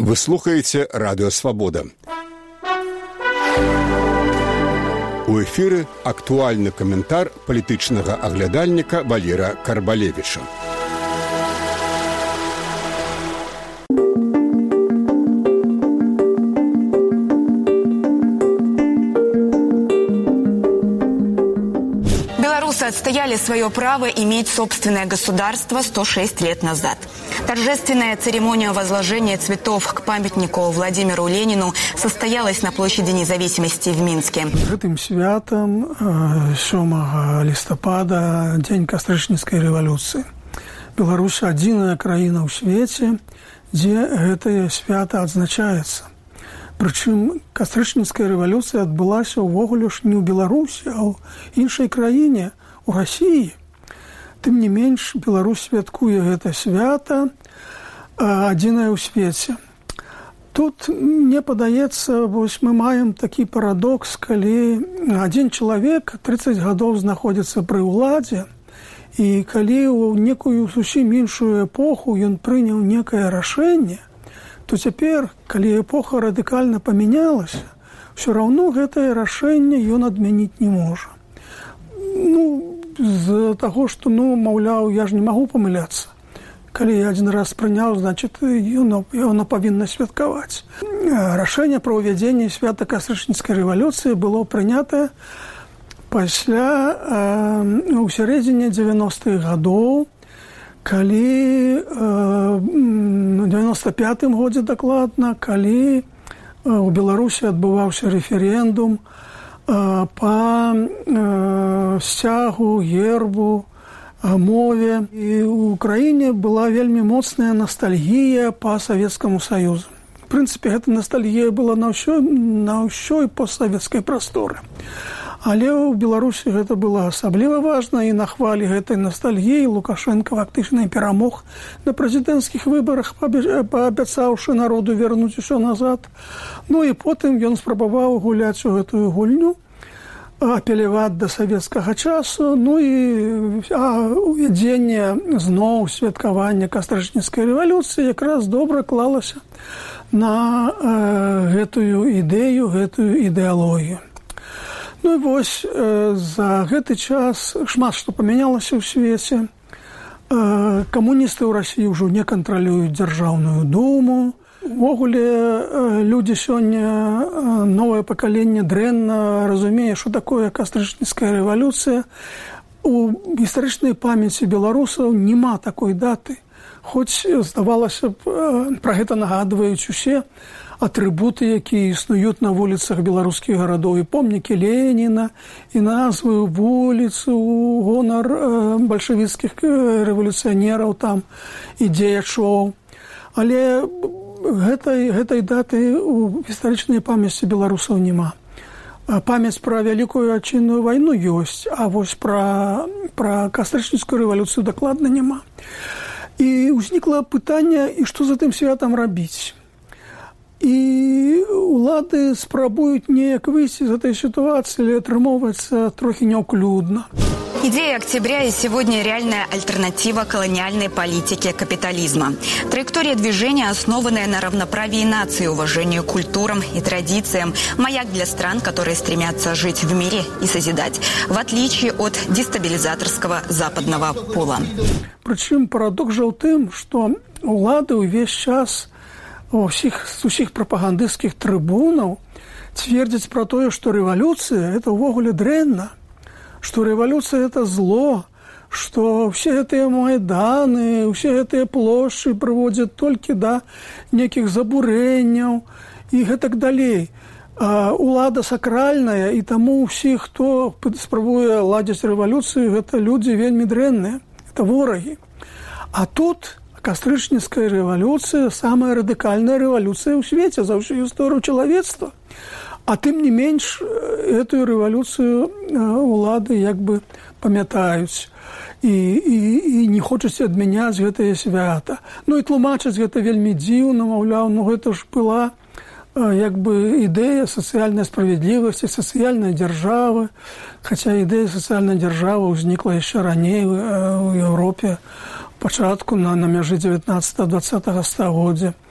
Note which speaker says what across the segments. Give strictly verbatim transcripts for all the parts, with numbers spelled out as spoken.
Speaker 1: Вы слухаеце радыё Свабода. У эфіры актуальны каментар палітычнага аглядальніка Валера Карбалевіча.
Speaker 2: Белорусы отстояли свое право иметь собственное государство сто шесть лет назад. Торжественная церемония возложения цветов к памятнику Владимиру Ленину состоялась на площади Независимости в Минске.
Speaker 3: Гэтым святам сёмага лістапада дзень кастрычніцкай рэвалюцыі. Беларусь адзіная краіна ў свеце, дзе гэтае свята адзначаецца. Прычым кастрычніцкая рэвалюцыя адбылася ўвогуле ж не ў Беларусі, а ў іншай краіне, у Расіі. Тым не менш, Беларусь святкуе гэта свята адзінае ў свеце. Тут, мне падаецца, вось мы маем такі парадокс, калі адзін чалавек трыццаць гадоў знаходзіцца пры ўладзе, і калі ў некую зусім іншую эпоху ён прыняў некае рашэнне, то цяпер, калі эпоха радыкальна памянялася, ўсё раўно гэтае рашэнне ён адмяніць не можа. Ну, з таго, што, ну, маўляў, я ж не магу памыляцца. Калі я адзін раз прыняў, значит, яно, яно павінна святкаваць. Рашэнне пра ўвядзенне свята кастрычніцкай рэвалюцыі было прынятае пасля э, у сярэдзіне дзевяностых гадоў, калі у девяносто пятым годзе дакладна, калі у Беларусі адбываўся рэферэндум па сцягу, гербу, мове. І ў краіне была вельмі моцная ностальгія па Савецкаму Саюзу. В прынцыпе, гэта ностальгія была на ўсёй, на ўсёй постсавецкай прасторы. Але ў Беларусі гэта было асабліва важна, і на хвалі гэтай ностальгіі Лукашенко фактычна перамог на прэзідэнцкіх выбарах, паабяцаўшы народу вернуць усё назад. Ну і потым ён спрабаваў гуляць у гэтую гульню, апеляваць да савецкага часу, ну і увядзенне зноў святкавання кастрычніцкай рэвалюцыі якраз добра клалася на э, гэтую ідэю, гэтую ідэалогію. Ну і вось э, за гэты час шмат што памянялася ў свеце. Э, камуністы ў Расіі ўжо не кантралююць дзяржаўную думу. Увогуле э, людзі сёння, э, новае пакаленне дрэнна разумее, што такое кастрычніцкая рэвалюцыя. У гістарычнай памяці беларусаў няма такой даты. Хоць, здавалася б, э, пра гэта нагадваюць усе атрыбуты, якія існуюць на вуліцах беларускіх гарадоў, і помнікі Леніна, і назвы вуліц у гонар э, бальшавіцкіх рэвалюцыянераў там і дзеячоў. Але гэтай, гэтай даты ў гістарычнай памяці беларусаў няма. Памяць пра Вялікую Адчынную вайну ёсць, а вось пра, пра кастрычніцкую рэвалюцыю дакладна няма. І ўзнікла пытанне, і што за тым святам рабіць? І улады спрабуюць неяк выйсці з этой ситуации, але атрымоўваецца трохі няўклюдна.
Speaker 2: Идея октября и сегодня реальная альтернатива колониальной политике капитализма. Траектория движения, основанная на равноправии наций, уважению к культурам и традициям, маяк для стран, которые стремятся жить в мире и созидать, в отличие от дестабилизаторского западного пула.
Speaker 3: Причем парадокс жа ў тым, што улады ўвесь час усіх, з усіх прапагандысцкіх трыбунаў цвердзяць пра тое, што рэвалюцыя – это ўвогуле дрэнна, што рэвалюцыя – это зло, што ўсе гэтыя майданы, ўсе гэтыя плошчы прыводзяць толькі да нейкіх забурэнняў і гэтак далей. А улада сакральная, і таму ўсе, хто спрабуе ладзіць рэвалюцыю, гэта людзі вельмі дрэнныя, это ворагі. А тут кастрычніцкая рэвалюцыя – самая радыкальная рэвалюцыя ў свеце за ўсю гісторыю чалавецтва. А тым не менш, эту рэвалюцыю улады як бы памятаюць і, і, і не хочуць адмяняць гэтае свята. Ну і тлумачаць гэта вельмі дзіўна, маўляў, ну гэта ж была як бы ідэя сацыяльнай справядлівасці, сацыяльнай дзяржавы, хаця ідэя сацыяльнай дзяржавы ўзнікла яшчэ раней у Еўропе, пачатку на, на мяжы дзевятнаццатага-дваццатага стагоддзя,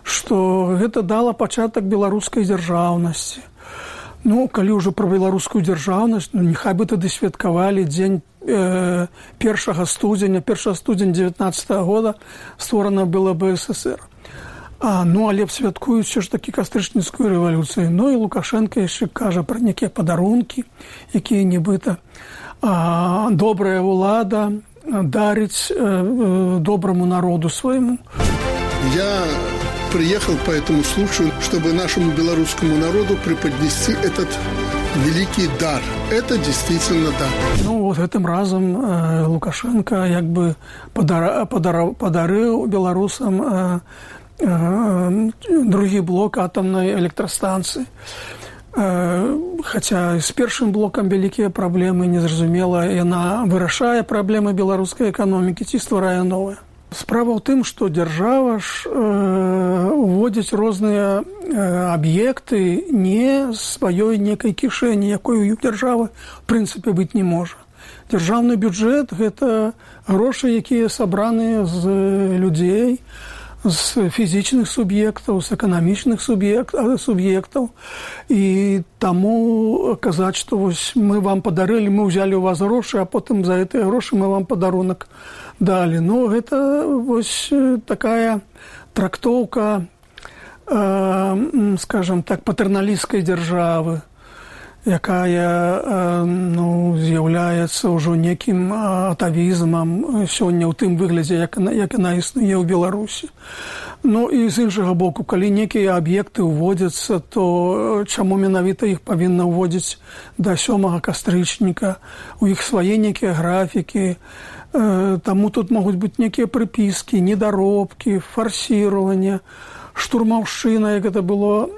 Speaker 3: што гэта дала пачатак беларускай дзяржаўнасці. Ну, калі ўжо пра беларускую дзяржаўнасць, ну, няхай бы тады святкавалі дзень э, першага студзеня, першага студзеня дзевятнаццатага года створана была бэ эс эс эр. А, ну, але б святкуюць все ж такі кастрычніцкую рэвалюцыю. Ну, і Лукашенко яшчэ кажа пра нейкія падарункі, якія нібыта а, добрая ўлада дарыць э, э, добраму народу свайму.
Speaker 4: Я приехал по этому случаю, чтобы нашему белорусскому народу преподнести этот великий дар. Это действительно дар.
Speaker 3: Ну, вот этим разом э, Лукашенко як бы подар, подар, подарил белорусам э, э, другі блок атомной электростанции. Э, хотя с первым блоком великие проблемы, незразумела, яна вырашае проблемы белорусской экономики, ці стварае новые. Справа ў тым, што дзяржава ж э, уводзіць розныя э, аб'екты не сваёй некай кішэні, якой у дзяржавы в прынцыпе быць не можа. Дзяржаўны бюджэт – гэта грошы, якія сабраныя з людзей, з фізічных суб'ектаў, з эканамічных суб'ектаў. І таму казаць, што вось мы вам падарылі, мы ўзялі ў вас грошы, а потым за гэтыя грошы мы вам падарунак далі. Ну, гэта вось такая трактоўка, э, скажем так, патэрналісцкай дзяржавы, якая э, ну, з'яўляецца ўжо некім атавізмам сёння ў тым выглядзе, як, як яна існуе ў Беларусі. Ну і з іншага боку, калі некія аб'екты ўводзяцца, то чаму менавіта іх павінна ўводзіць да сёмага кастрычніка, у іх свае некія графікі, таму тут могуць быць некія прыпіскі, недаробкі, фарсіраванне, штурмаўшчына, як гэта было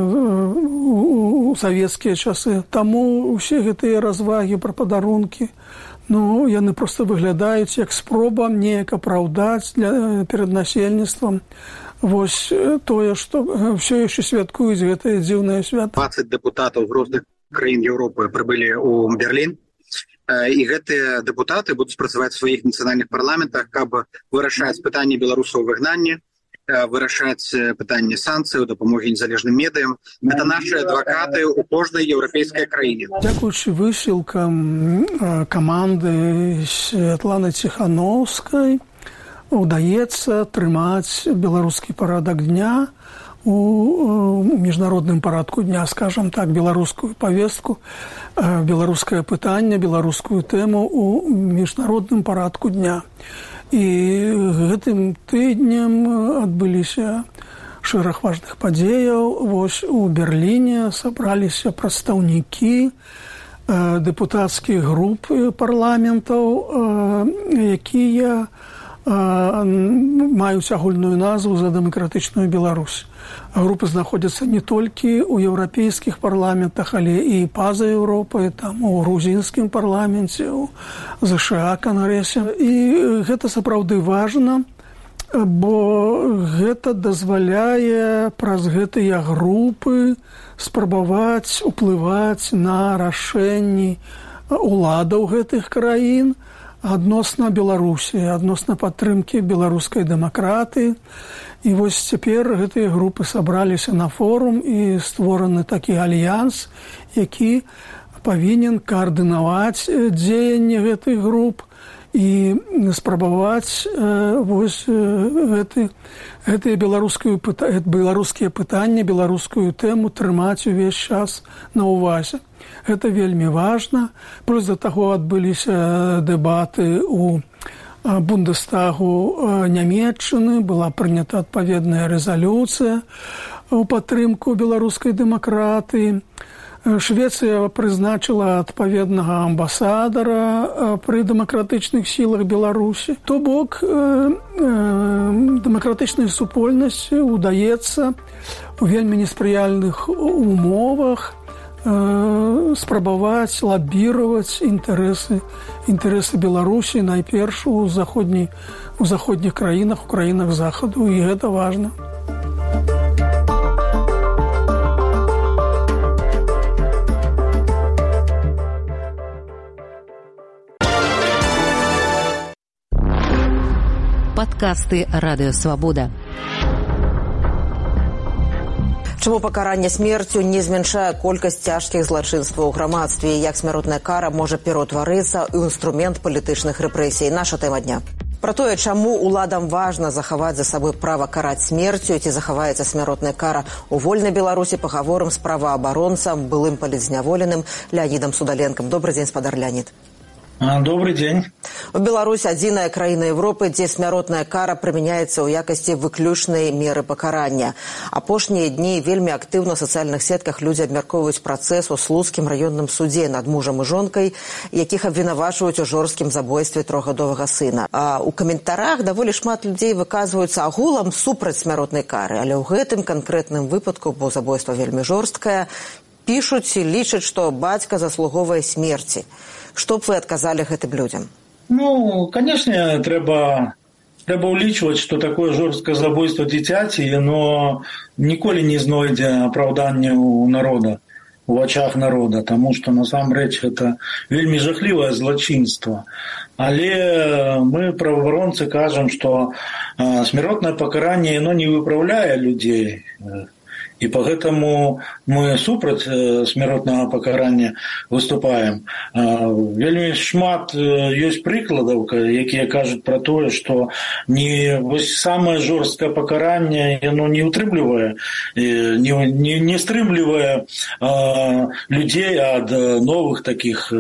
Speaker 3: у савецкія часы. Таму ўсе гэтыя развагі пра падарункі, ну, яны проста выглядаюць як спроба неяк апраўдаць для, перад насельніцтвам вось тое, што ўсё яшчэ святкуюць гэтае дзіўнае свята.
Speaker 5: дваццаць дэпутатаў з розных краін Еўропы прыбылі ў Берлін. І гэтыя дэпутаты будуць працаваць у сваіх нацыянальных парламентах, каб вырашаць пытанні беларусаў у выгнанні, вырашаць пытанні санкцыяў, дапамогі незалежным медыям. Гэта нашы адвакаты ў кожнай еўрапейскай краіне.
Speaker 3: Дзякуючы высілкам каманды Святланы Ціхановскай удаецца трымаць беларускі парадак дня у міжнародным парадку дня, скажем так, беларускую повестку, беларускае пытанне, беларускую тэму у міжнародным парадку дня. І гэтым тыднем адбыліся шэраг важных падзеяў. Вось у Берліне сабраліся прадстаўнікі дэпутацкіх груп парламентаў, якія маюць агульную назву «За дэмакратычную Беларусь». Групы знаходзяцца не толькі ў еўрапейскіх парламентах, але і па-за Еўропай, там у грузінскім парламенце, у ЗША кангрэсе. І гэта сапраўды важна, бо гэта дазваляе праз гэтыя групы спрабаваць уплываць на рашэнні уладаў гэтых краін адносна Беларусі, адносна падтрымкі беларускай дэмакратыі. І вось цяпер гэтыя групы сабраліся на форум і створаны такі альянс, які павінен каардынаваць дзеянне гэтых груп і спрабаваць э, вось гэты, гэтыя беларускія пытанні, беларускую тэму трымаць увесь час на ўвазе. Гэта вельмі важна. Плюс да таго адбыліся дэбаты ў Бундестагу Нямецчыны, была прынята адпаведная рэзалюцыя ў падтрымку беларускай дэмакратыі. Швецыя прызначыла адпаведнага амбасадара пры дэмакратычных сілах Беларусі. То бок дэмакратычнай супольнасці удаецца у вельмі неспрыяльных умовах спрабаваць лабіраваць інтарэсы інтарэсы Беларусі найперш у заходняй у заходніх краінах, у краінах захаду, і гэта важна.
Speaker 6: Подкасты «Радио Свобода». Чаму пакаранне смерцю не змяншае колькасць цяжкіх злачынстваў у грамадстве і як смяротная кара можа пераўтварыцца ў інструмент палітычных рэпрэсій? Наша тэма дня. Пра тое, чаму уладам важна захаваць за сабой права караць смерцю, ці захаваецца смяротная кара у вольнай Беларусі, пагаворым з праваабаронцам, былым палітзняволеным Леонідам Судаленкам. Добрый дзень, спадар Леонід.
Speaker 7: Добрый день.
Speaker 6: У Беларусь адзіная краіна Европы, дзе смяротная кара прымяняецца ў якасці выключнай меры пакарання. Апошнія дні вельмі актыўна ў сацыяльных сетках людзі абмяркоўваюць працэс у Слуцкім раённым судзе над мужам і жонкай, якіх абвінавачваюць у жорсткім забойстве трохгадовага сына. А у каментарах даволі шмат людзей выказваюцца агулам супраць смяротнай кары, але ў гэтым канкрэтным выпадку, бо забойства вельмі жорсткае, пішуць і лічаць, што бацька заслуговае смерці. Што б вы адказалі гэтым людзям?
Speaker 7: Ну, конечно, трэба, трэба улічваць, што такое жорсткае забойство дзіцяці, яно ніколі не знойдзе апраўдання ў народа, у вачах народа, таму што насамрэч гэта вельмі жахлівае злачынства. Але мы, праваабаронцы, кажам, што а, смяротнае пакаранне яно не выпраўляе людзей. І поэтому мы супраць смяротнага пакарання выступаем. Вельмі шмат ёсць прыкладаў, якія кажуць пра тое, што не вось самае жорсткае пакаранне яно не утрымлівае, не, не, не стрымлівае людзей ад новых таких,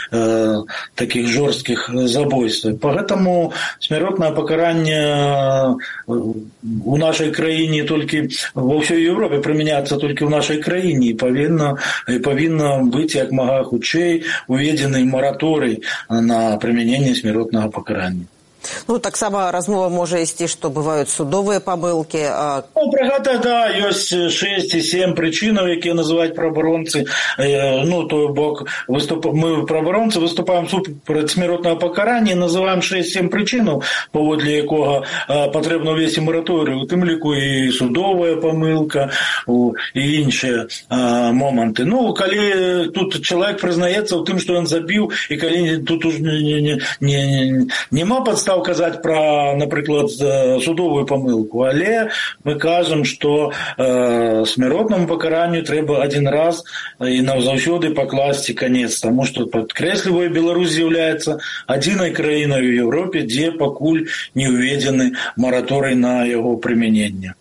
Speaker 7: таких жорсткіх забойстваў. Поэтому смяротнае пакаранне у нашай краіне толькі ва ўсёй Европе прымяняцца толькі ў нашай краіне і павінна, і павінна быць як мага хутчэй уведзены мараторый на прымяненне смяротнага пакарання.
Speaker 6: Ну, таксама размова можа ісці, што бываюць судовыя памылкі. А...
Speaker 7: Ну, пра гэта, да, ёсць шэсць ці сем прычынаў, якія называюць праваабаронцы. Ну, то бок, выступ... мы, праваабаронцы, выступаем супраць смяротнага пакарання і называем шэсць сем прычынаў, паводле якога патрэбна ўвесці мараторый, у тым ліку і судовая памылка, і іншыя а, моманты. Ну, калі тут чалавек прызнаецца ў тым, што ён забіў, і калі тут уж не, не, не, нема падстав казаць пра, напрыклад, судовую памылку, але мы кажам, што э, смяротнаму пакаранню трэба адзін раз і назаўсёды пакласці канец, таму што, падкрэсліваю, Беларусь з'яўляецца адзінай краінай у Европе, дзе пакуль не ўведзены мараторый на яго прымяненне.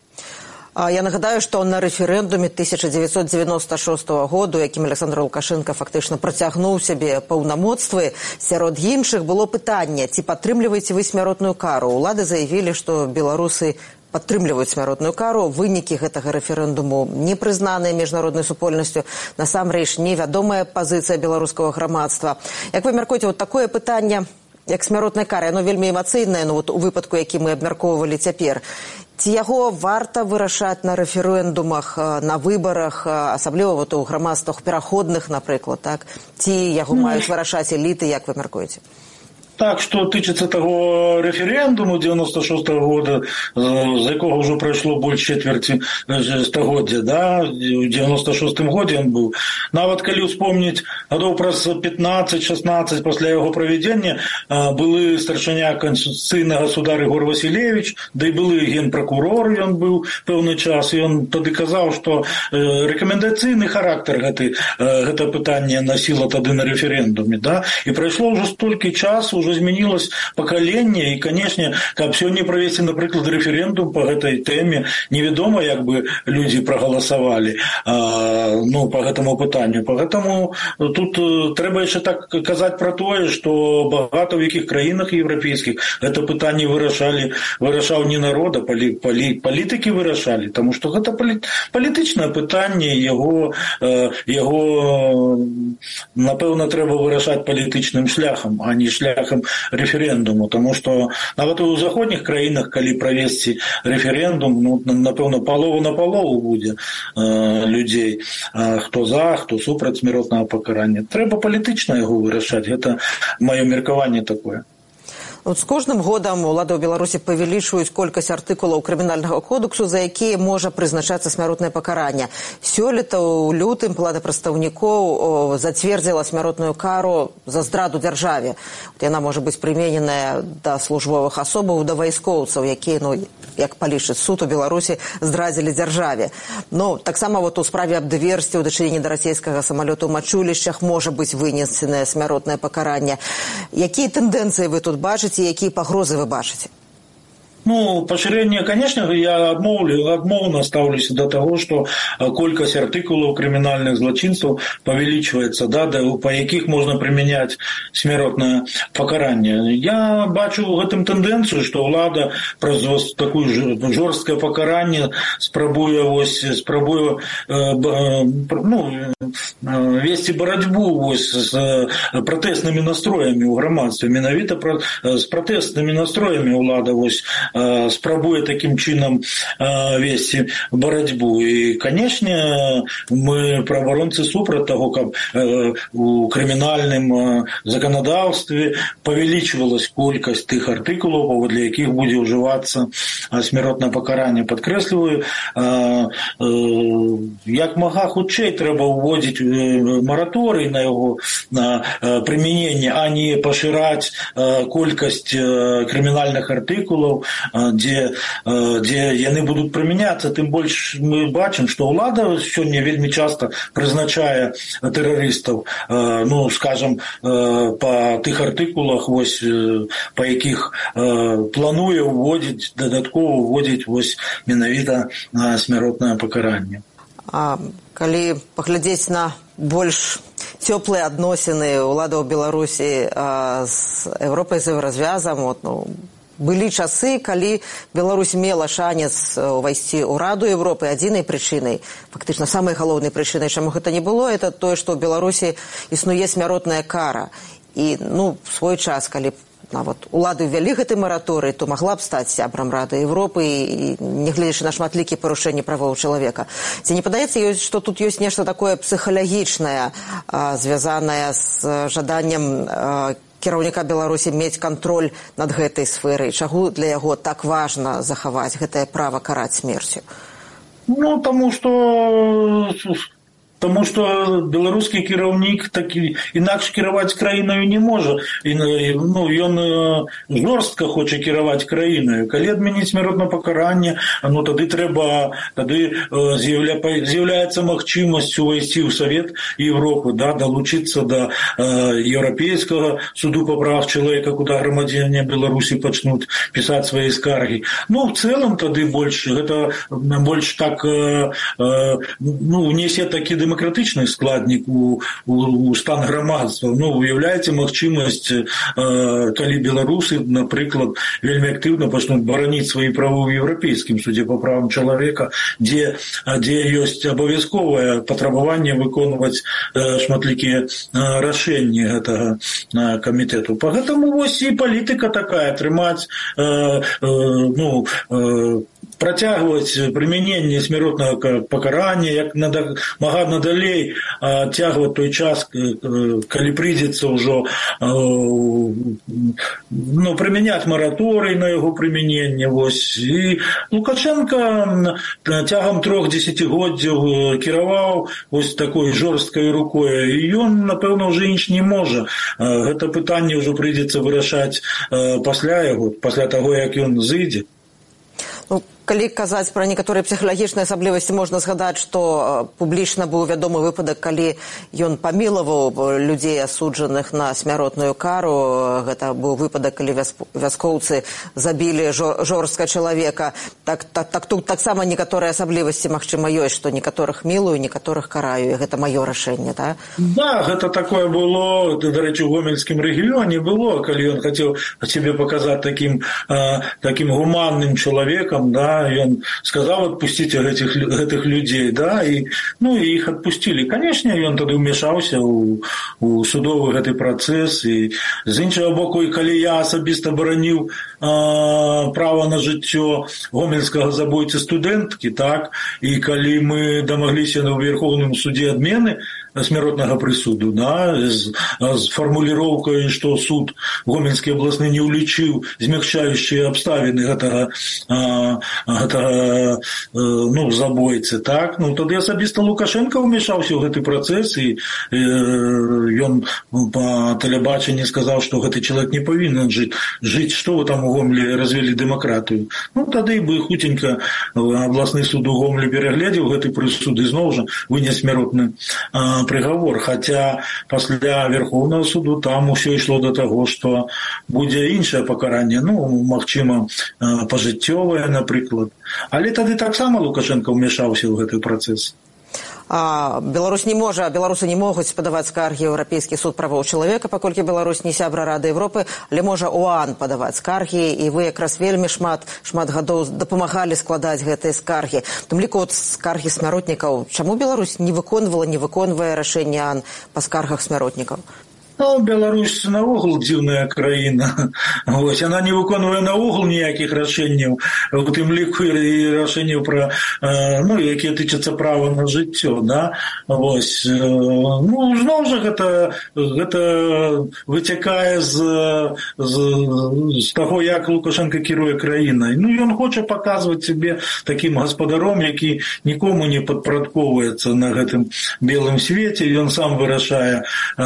Speaker 6: Я нагадаю, што на рэферэндуме тысяча дзевяцьсот дзевяноста шостага году, якім Александр Лукашенко фактычна працягнуў сябе паўнамоцтвы, сярод іншых было пытанне, ці падтрымліваеце вы смяротную кару. Улады заявілі, што беларусы падтрымліваюць смяротную кару. Вынікі гэтага рэферэндуму не прызнаныя міжнароднай супольнасцю. Насамрэч, невядомая пазіцыя беларускага грамадства. Як вы мяркуеце, вот такое пытанне, як смяротная кара, яно вельмі эмацыйнае, ну, вот, у выпадку, які мы абмяркоўвалі цяпер. Ці яго варта вырашаць на рэферэндумах, на выбарах, асабліва вот у грамадствах пераходных, напрыклад, так? Ці яго маюць вырашаць эліты, як вы мяркуеце?
Speaker 7: Так, што тычыцца таго рэферэндуму дзевяноста шостага года, з якога ўжо прайшло больш чацвярці стагоддзя, да, у дзевяноста шостым годзе ён быў. Нават калі ўспомніць, гадоў праз пятнаццаць-шаснаццаць пасля яго правядзення былы старшыня Конституцыйнага суда Рыгор Васілевіч, да і былы генпракурор ён быў пэўны час, і ён тады казаў, што рэкамендацыйны характар гэты, гэта пытанне насіла тады на рэферэндуме, да, і прайшло ўжо столькі часу, ўжо змянілось пакаленне, і, канешне, каб сёння правесці, напрыклад, рэферэндум па гэтай тэме, невядома, як бы людзі прагаласавалі, а, ну, па гэтаму пытанню. Па гэтаму тут трэба яшчэ так казаць пра тое, што багата ў якіх краінах еўрапейскіх гэта пытанне вырашалі, вырашаў не народ, а палі, палі, палітыкі вырашалі, таму што гэта палі, палітычнае пытанне, яго, яго, напэўна, трэба вырашаць палітычным шляхам, а не шляхам рэферэндуму, таму што нават у заходніх краінах, калі правесці рэферэндум, ну, напэўна, палову на палову будзе э, людзей, э, хто за, хто супраць смяротнага пакарання. Трэба палітычна яго вырашаць, гэта маё меркаванне такое.
Speaker 6: Вот з кожным годам улады ў Беларусі павялічваюць колькасць артыкулаў крымінальнага кодексу, за якія можа прызначацца смяротнае пакаранне. Сёлета ў лютым палата прадстаўнікоў зацвердзіла смяротную кару за здраду дзяржаве. Яна можа быць прымененая да службовых асобаў, да вайскоўцаў, якія, ну, як палічыць суд у Беларусі, здрадзілі дзяржаве. Но таксама вот у справе аб дыверсіі ў дачыненні да расійскага самалёта ў мачулішчах можа быць вынесенае смяротнае пакаранне. Якія тэндэнцыі вы тут бачыце, якія пагрозы вы бачыце?
Speaker 7: Ну, пашырэнне, конечно, я адмоўлю, адмоўна стаўлюся до того, что колькасць артыкулаў крымінальных злачынстваў павялічваецца, да, па якіх можна прымяняць смяротнае пакаранне. Я бачу ў гэтым тэндэнцыю, што ўлада праз такое жорсткае пакаранне спрабуе вось спрабуе э, ну, весці барацьбу вось з пратэснымі настроямі ў грамадстве. Менавіта з пратэснымі настроямі ўлада вось спрабуе таким чынам весці барацьбу. І, канешне, мы праваабаронцы супраць таго, каб у крымінальным заканадаўстве павялічвалась колькасць тых артыкулаў, паводле якіх будзе ўжывацца смяротнае пакаранне. Падкрэсліваю, як мага хутчэй трэба ўводзіць мараторый на яго прымяненне, а не пашыраць колькасць крымінальных артыкулаў, дзе, дзе яны будуць прымяняцца. Тым больш мы бачым, што ўлада сёння вельмі часта прызначае тэрарыстаў, ну, скажам, па тых артыкулах, вось, па якіх плануе ўводзіць, дадаткова ўводзіць вось менавіта смяротнае пакаранне.
Speaker 6: А калі паглядзець на больш цёплыя адносіны ўлады ў Беларусі з Еўропай, з еўразвязам, от, ну, былі часы, калі Беларусь мела шанец увайсці ў Раду Европы. Адзінай прычынай, фактычна самай галоўнай прычынай, чаму гэта не было, это тое, што ў Беларусі існуе смяротная кара. І, ну, в свой час, калі нават улады ўвялі гэты мараторый, то магла б стаць сябрам Рады Европы і нягледзячы на шматлікія парушэнні правоў чалавека. Ці не падаецца, што тут ёсць нешта такое псіхалагічнае, звязанае з жаданнем кіраўніка Беларусі мець кантроль над гэтай сферай? Чаго для яго так важна захаваць гэтае права караць смерцю?
Speaker 7: Ну, таму што Таму што беларускі кіраўнік так інакш кіраваць краінаю не можа. І, ну, ён жорстка хоча кіраваць краінаю. Калі адмяніць смяротнае пакаранне, ну, тады трэба, тады з'яўля, з'яўляецца магчымасць увайсці ў Савет Европы, да, далучыцца да э, Еўрапейскага суду па правах чалавека, куды грамадзяне Беларусі пачнуць пісаць свае скаргі. Ну, в цэлым тады больш, гэта больш так, э, э, ну, унесе такі дэмакратычны складнік у, у, у стан грамадства. Ну, уяўляеце магчымасць, э, калі беларусы, напрыклад, вельмі актыўна пачнуць бараніць свае правы ў Еўрапейскім судзе па правам чалавека, дзе, дзе ёсць абавязковае патрабаванне выконваць э, шматлікія э, рашэнні гэтага э, камітэту. Па гэтаму вось і палітыка такая, трымаць, э, э, ну, э, працягваць прымяненне смяротнага пакарання, як нада, мага надалей цягваць той час, калі прыйдзецца ўжо ну, прымяняць мараторый на яго прымяненне. Вось. І Лукашенко цягам трох дзесяцігоддзяў кіраваў вось такой жорсткай рукой, і ён, напэўна, ўжо інш не можа. Гэта пытанне ўжо прыйдзецца вырашаць пасля яго, пасля таго, як ён зыдзе.
Speaker 6: Ну, калі казаць пра некаторыя псіхалагічныя асаблівасці, можна згадаць, што публічна быў вядомы выпадак, калі ён памілаваў людзей, асуджаных на смяротную кару. Гэта быў выпадак, калі вяскоўцы забілі жорстка чалавека. Так, так, так, тут таксама некаторыя асаблівасці, магчыма, ёсць, што некаторых мілую, некаторых караю, і гэта маё рашэнне, так?
Speaker 7: Да, гэта такое было, дарэчы, у гомельскім рэгіёне было, калі ён хацеў сябе паказаць такім, такім гуманным чалавекам, да, ён сказаў адпусціце гэтых, гэтых людзей, да, і, ну, і іх адпусцілі. Канешне, ён тады ўмяшаўся ў, у судовы гэты працэс, і з іншага боку, і калі я асабіста бараніў а, права на жыццё гомельскага забойцы студэнткі, так, і калі мы дамагліся на Верховным судзе адмены смяротнага прысуду, да, з, з фармуліроўкай, што суд Гомельскі абласны не ўлічыў змягчаючыя абставіны гэтага, гэтага ну, забойцы, так? Ну, тады асабіста Лукашенко ўмешаўся ў гэты працэс, і ён па тэлебачанні сказаў, што гэты чалавек не павінен жыць. Жыць, што вы там у Гомелі развелі дэмакратыю? Ну, тады бы хутенька абласны суд у Гомелі перагледзеў гэты прысуд і зноў жа вынес смяротны прыгавор. Хаця пасля Верховнага суду там усё ішло да таго, што будзе іншае пакаранне, ну, магчыма, пажыццёвае, напрыклад. Але тады таксама Лукашенко ўмешаўся ў гэты працэс.
Speaker 6: А Беларусь не можа, беларусы не могуць падаваць скаргі ў Еўрапейскі суд правоў чалавека, паколькі Беларусь не сябра Рады Еўропы, але можа ОАН падаваць скаргі, і вы якраз вельмі шмат шмат гадоў дапамагалі складаць гэтыя скаргі. У тым ліку от скаргі смяротнікаў. Чаму Беларусь не выконвала, не выконвае рашэнне ОАН па скаргах смяротнікаў?
Speaker 7: Ну, Беларусь наогул дзіўная краіна. Вось, яна не выконвае наогул ніякіх рашэнняў, у тым ліку і рашэнняў пра, ну, якія тычацца права на жыццё, да? Вось. Ну, зноў жа гэта, гэта выцякае з, з, з таго, як Лукашенко кіруе краінай. Ну, ён хоча паказваць сябе такім гаспадаром, які нікому не падпарадкоўваецца на гэтым белым свеце, ён сам вырашае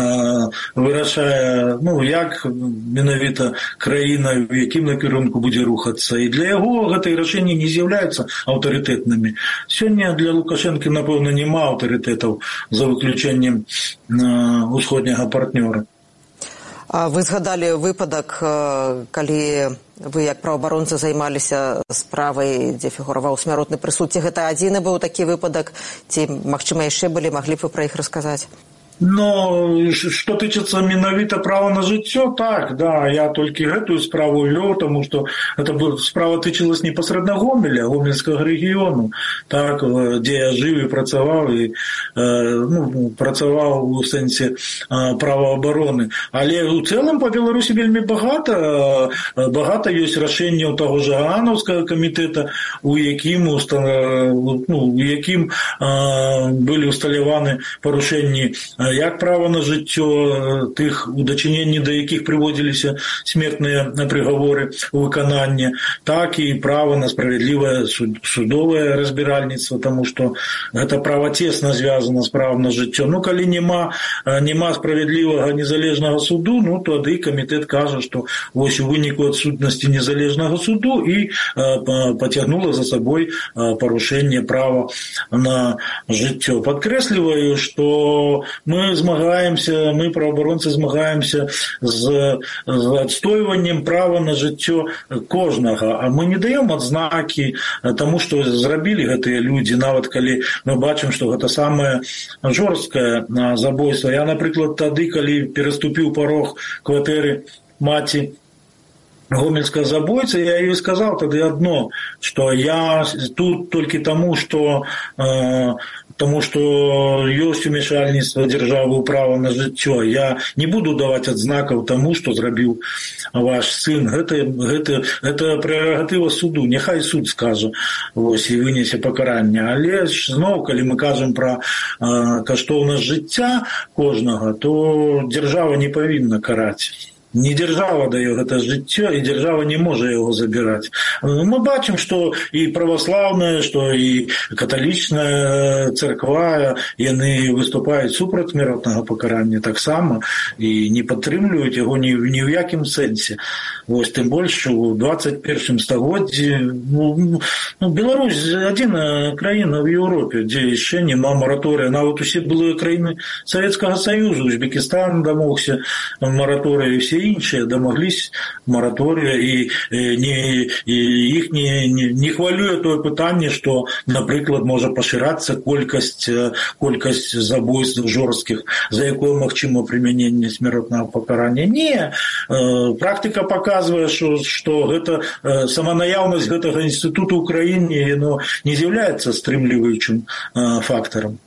Speaker 7: вырашае, ну, як менавіта краіна, в якім накірунку будзе рухацца. І для яго гэтыя рашэнні не з'яўляюцца аўтарытэтнымі. Сёння для Лукашэнкі, напэўна, няма аўтарытэтаў за выключэннем усходняга партнёра.
Speaker 6: А вы згадалі выпадак, калі вы як праваабаронцы займаліся справай, дзе фігураваў смяротны прысуд. Ці гэта адзіны быў такі выпадак, ці, магчыма, яшчэ былі, маглі б вы пра іх расказаць?
Speaker 7: Но што тычыцца менавіта права на жыццё, так, да, я толькі гэтую справу вёў, таму што гэта справа тычылась непасрэдна Гомеля, гомельскага рэгіёну, так, дзе я жыў і працаваў, і, ну, працаваў у сэнсе праваабароны. Але ў цэлым па Беларусі вельмі багата, багата ёсць рашэнняў таго ж Гаанаўскага камітэта, у якім, ну, у якім былі ўсталяваны парушэнні як права на жыццё, тых у дачыненні да якіх прыводзіліся смертныя прыгаворы у выкананне, так і права на справядлівае судовае разбіральніцтва, таму што гэта права цесна звязана з правам на жыццё. Ну, калі няма, няма справядлівага незалежнага суду, ну, тады камітэт кажа, што вось у выніку адсутнасці незалежнага суду і пацягнула за сабой парушэнне права на жыццё. Падкрэсліваю, што мы змагаемся, мы, праваабаронцы, змагаемся з, з адстойваннем права на жыццё кожнага, а мы не даем адзнакі таму, што зрабілі гэтыя людзі, нават калі мы бачым, што гэта самае жорсткае забойства. Я, напрыклад, тады, калі пераступіў парог кватэры маці гомельскага забойцы, я ёй сказаў тады адно, што я тут толькі таму, што э, таму што ёсць умешальніцтва дзяржавы ў права на жыццё. Я не буду даваць адзнакаў таму, што зрабіў ваш сын. Гэта, гэта, гэта прерагатыва суду. Няхай суд скажа, вось, і вынесе пакаранне. Але зноў, калі мы кажам пра э, каштоўнасць жыцця кожнага, то дзяржава не павінна караць. Не дзяржава дае гэта жыццё, і дзяржава не можа яго забіраць. Мы бачым, што і праваслаўная, што і каталічная царква, яны выступаюць супраць смяротнага пакарання таксама і не падтрымліваюць яго ні, ні ў якім сэнсе. Вось, тым больш, што ў дваццаць першым стагоддзі ну, ну, Беларусь адзіная краіна ў Еўропе, дзе яшчэ няма мараторыя. Нават усе былыя краіны Савецкага Саюзу, Узбекістан дамогся мараторыя, і все іншыя дамагліся мараторыя, і, не, і іх не, не, не хвалюе тое пытанне, што, напрыклад, можа пашырацца колькасць, колькасць забойств жорсткіх, за якое магчыма прымяненне смяротнага пакарання. Не, практыка паказвае, што, што гэта, саманаяўнасць гэтага інстытуту ў краіне, яно не з'яўляецца стрымліваючым фактарам.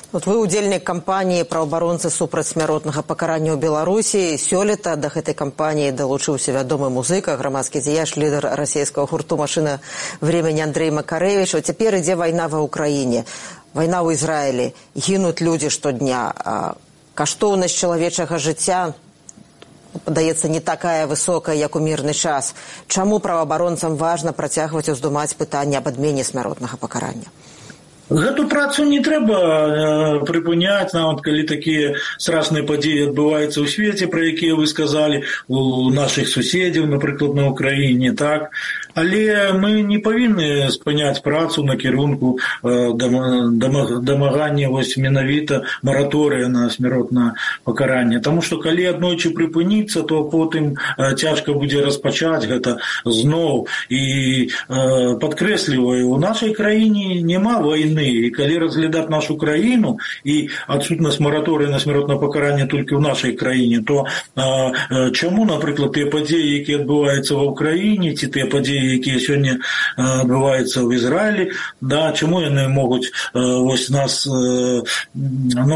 Speaker 6: Вот вы удзельнік кампаніі «Праваабаронцы супраць смяротнага пакарання ў Беларусі». Сёлета да гэтай кампаніі далучыўся вядомы музыка, грамадскі дзеяч, лідар расійскага гурту «Машина времени» Андрей Макарэвіч. Вот цяпер ідзе вайна ва ўкраіне, вайна ў Ізраілі, гінуць людзі штодня. Каштоўнасць чалавечага жыцця, падаецца, не такая высокая, як у мірны час. Чаму праваабаронцам важна працягваць уздумаць пытанне аб адмене смяротнага пакарання?
Speaker 7: Гэту працу не трэба э, прыпыняць, нават калі такія страшныя падзеі адбываюцца ў свеце, пра якія вы сказалі, у нашых суседзяў, напрыклад, на Ўкраіне, так? Але мы не павінны спыняць працу на кірунку э, дамагання вось менавіта мараторыя на смяротнае пакаранне. Таму што калі аднойчы прыпыніцца, то потым э, цяжка будзе распачаць гэта зноў. І э, падкрэсліваю, у нашай краіне няма вайны. І калі разглядаць нашу краіну і адсутнасць мараторыя на смяротнае пакаранне толькі ў нашай краіне, то а, чаму, напрыклад, тыя падзеі, якія адбываюцца ва ўкраіне, ці тыя падзеі, якія сёння адбываюцца ў Ізраілі, да, чаму яны могуць а, вось нас а, ну,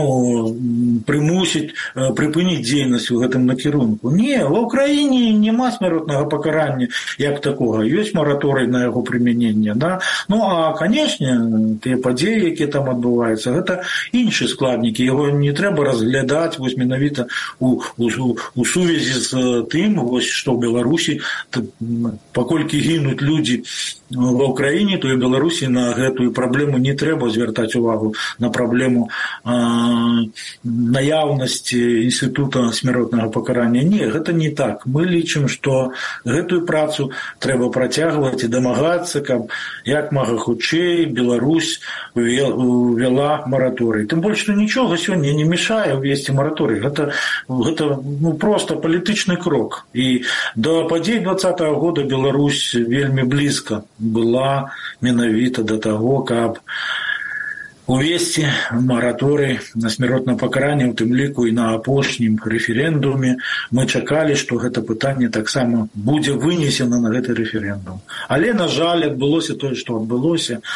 Speaker 7: прымусіць а, прыпыніць дзейнасць у гэтым накірунку? Не, ва ўкраіне няма смяротнага пакарання як такога, ёсць мараторый на яго прымяненне, да? Ну, а, канешне, тыя падзеі, якія там адбываюцца, гэта іншыя складнікі, яго не трэба разглядаць вось менавіта у, у, у сувязі з тым, вось, што ў Беларусі, паколькі гінуць людзі ва ўкраіне, то і Беларусі на гэтую праблему не трэба звяртаць увагу, на праблему а, наяўнасці інстытута смяротнага пакарання. Не, гэта не так. Мы лічым, што гэтую працу трэба працягваць і дамагацца, каб як мага хутчэй Беларусь увела мараторый. Тым больш, што нічога сёння не мешае увесці мараторый. Гэта, гэта ну, проста палітычны крок. І да падзей двадцатага года Беларусь вельмі блізка была менавіта да таго, каб увесці мараторый на смяротнае пакаранне, у тым ліку і на апошнім рэферэндуме. Мы чакалі, што гэта пытанне таксама будзе вынесена на гэты рэферэндум. Але, на жаль, адбылося тое, што адбылося,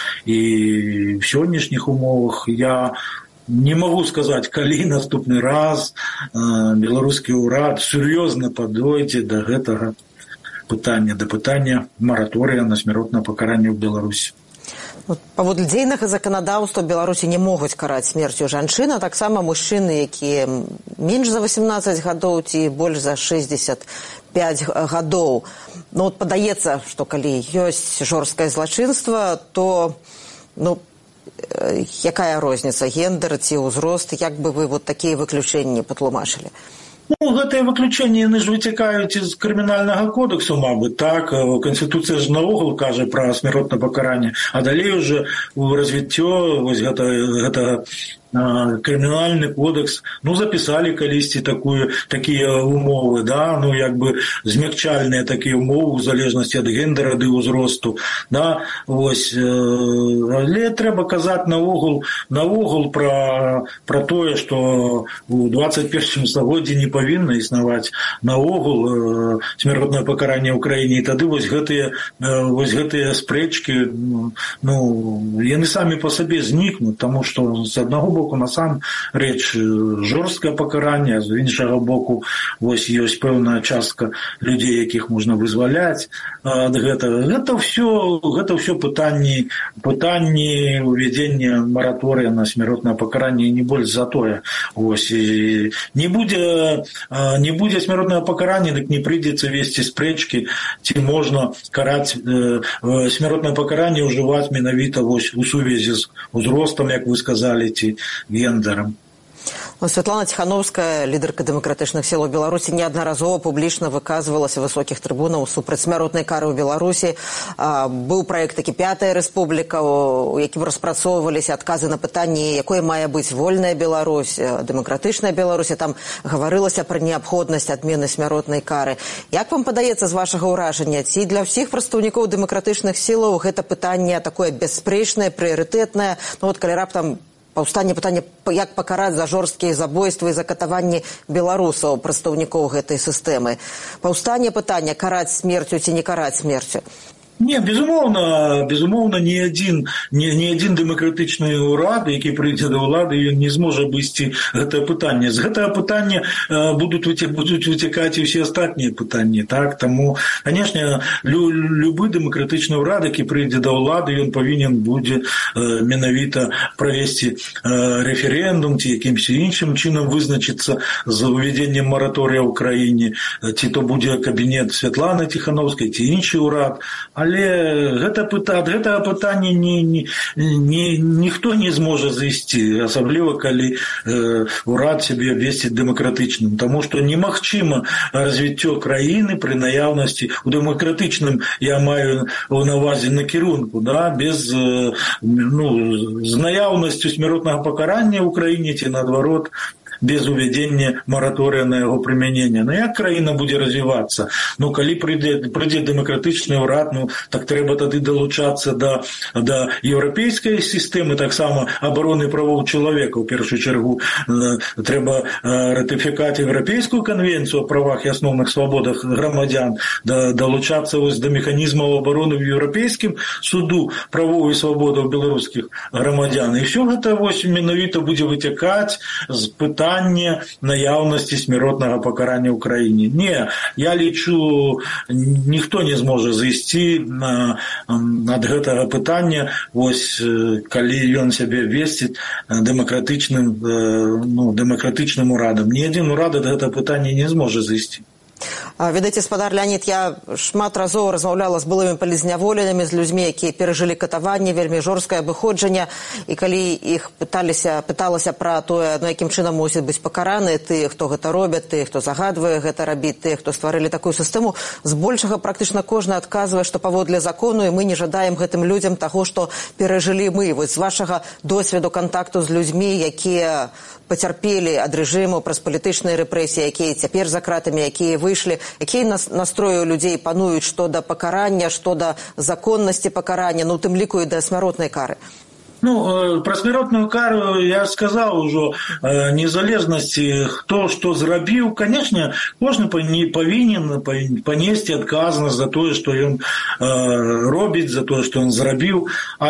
Speaker 7: і в сённяшніх умовах я не магу сказаць, калі наступны раз э, беларускі ўрад сур'ёзна падойдзе да гэтага пытання, да пытання мараторыя на смяротнае пакаранне ў Беларусі.
Speaker 6: Паводле дзейнага заканадаўства Беларусі не могуць караць смерцю жанчын, а таксама мужчыны, якія менш за восемнадцаць гадоў ці больш за шэсцьдзесят пяць гадоў. Ну, вот падаецца, што калі ёсць жорсткае злачынства, то ну, якая розніца, гендер ці ўзрост, як бы вы вот такія выключэнні патлумачылі?
Speaker 7: Ну, гэтыя выключэнні, яны ж выцякаюць з крымінальнага кодексу, мабыць, так, Канстытуцыя ж наогул кажа пра смяротнае пакаранне, а далей уже у развіццё вось гэта, гэта крымінальны кодекс, ну, запісалі калісьці такую, такія умовы, да, ну, як бы змякчальныя такія умовы ў залежнасці ад гендера ды ўзросту, да, вось, але трэба казаць наогул, наогул пра, пра тое, што у двадцать першым стагоддзі не павінна існаваць наогул смяротнае пакаранне ў краіне, і тады вось гэтыя, вось гэтыя спрэчкі, ну, яны самі па сабе знікнуць, таму што з аднаго боку насам рэч жорсткае пакаранне, з іншага боку вось ёсць пэўная частка людзей, якіх можна вызваляць ад гэтага. Гэта ўсё, гэта ўсё пытанні, пытанні увядзення мараторыя на смяротнае пакаранне, і не больш за тое. Вось, і не будзе, не будзе смяротнае пакаранне, дык не прыйдзецца весці спрэчкі, ці можна караць э, смяротнае пакаранне ўжываць менавіта вось у сувязі з узростам, як вы сказалі, ці гендерам.
Speaker 6: Святлана Ціхановская, лідарка дэмакратычных сіл у Беларусі, неаднаразова публічна выказвалася высокіх трыбунаў супраць смяротнай кары ў Беларусі. Быў праект такі «Пятая рэспубліка», у якім распрацоўваліся адказы на пытанні, якой мае быць вольная Беларусь, дэмакратычная Беларусь. Там гаварылася пра неабходнасць адмены смяротнай кары. Як вам падаецца з вашага ўражання, ці для ўсіх прадстаўнікоў дэмакратычных сілаў гэта пытанне такое бясспрэчнае, прыярытэтнае? Ну, вот, калі раптам паўстане пытання, як пакараць за жорсткія забойствы і за катаванні беларусаў, прадстаўнікоў гэтай сістэмы. Паўстане пытання, караць смерцю ці не караць смерцю?
Speaker 7: Не, безумоўна, безумоўна, ні адзін, ні, ні адзін дэмакратычны ўрад, які прыйдзе да ўлады, ён не зможа абысці гэтае пытанне. З гэтага пытання будуць, будуць выцякаць і ўсе астатнія пытанні. Так? Таму, канешне, лю, любы дэмакратычны ўрад, які прыйдзе да ўлады, ён павінен будзе менавіта правесці рэферэндум ці якімся іншым чынам вызначыцца з увядзеннем мараторыя ў краіне, ці то будзе кабінет Святланы Ціхановскай, ці іншы ўрад. Але гэта пыта, ад гэтага пытання ні, ні, ні, ніхто не зможа зайсці, асабліва калі э, ўрад сябе абвесціць дэмакратычным, таму што немагчыма развіццё краіны пры наяўнасці у дэмакратычным, я маю на ўвазе накірунку, да, без э, ну, з наяўнасцю смяротнага пакарання ў краіне ці наадварот без увядзення мараторыя на яго прымяненне. Ну, як краіна будзе развівацца? Ну, калі прыйдзе, прыйдзе дэмакратычны ўрад, ну, так трэба тады далучацца да, да еўрапейскай сістэмы, таксама абароны правоў чалавека. У першую чаргу э, трэба э, ратыфікаць еўрапейскую канвенцыю о правах і асноўных свабодах грамадзян, да, далучацца вось да механізмаў абароны ў еўрапейскім суду правоў і свабодаў беларускіх грамадзян. І ўсё гэта вось менавіта будзе выцякаць з пытання наяўнасці смяротнага пакарання ў краіне. Не, я лічу, ніхто не зможа зайсці на, ад гэтага пытання, вось, калі ён сябе весціць дэмакратычным, ну, дэмакратычным урадам. Ні адзін урад ад гэтага пытання не зможа зайсці.
Speaker 6: Ведаеце, спадар Леонид, я шмат разоў размаўляла з былымі палізняволенымі, з людзьмі, якія перажылі катаванне, вельмі жорсткае абыходжанне, і калі іх пыталіся, пыталася пра тое, ну, якім чынам мусяць быць пакараны тыя, хто гэта робяць, тыя, хто загадвае гэта рабіць, тыя, хто стварылі такую сістэму, збольшага практычна кожны адказвае, што паводле закону, і мы не жадаем гэтым людзям таго, што перажылі мы. Вось з вашага досведу кантакту з людзьмі, якія пацярпелі ад рэжыму праз палітычныя рэпрэсіі, якія цяпер за кратамі, якія выйшлі, якія настрою людзей пануюць што да пакарання, што да законнасці пакарання, ну, у тым ліку і да смяротнай кары?
Speaker 7: Ну, про смяротную кару я сказал уже, незалежности, кто что зрабіў. Конечно, кожны повинен понести отказность за то, что он робіць, за то, что он зрабіў.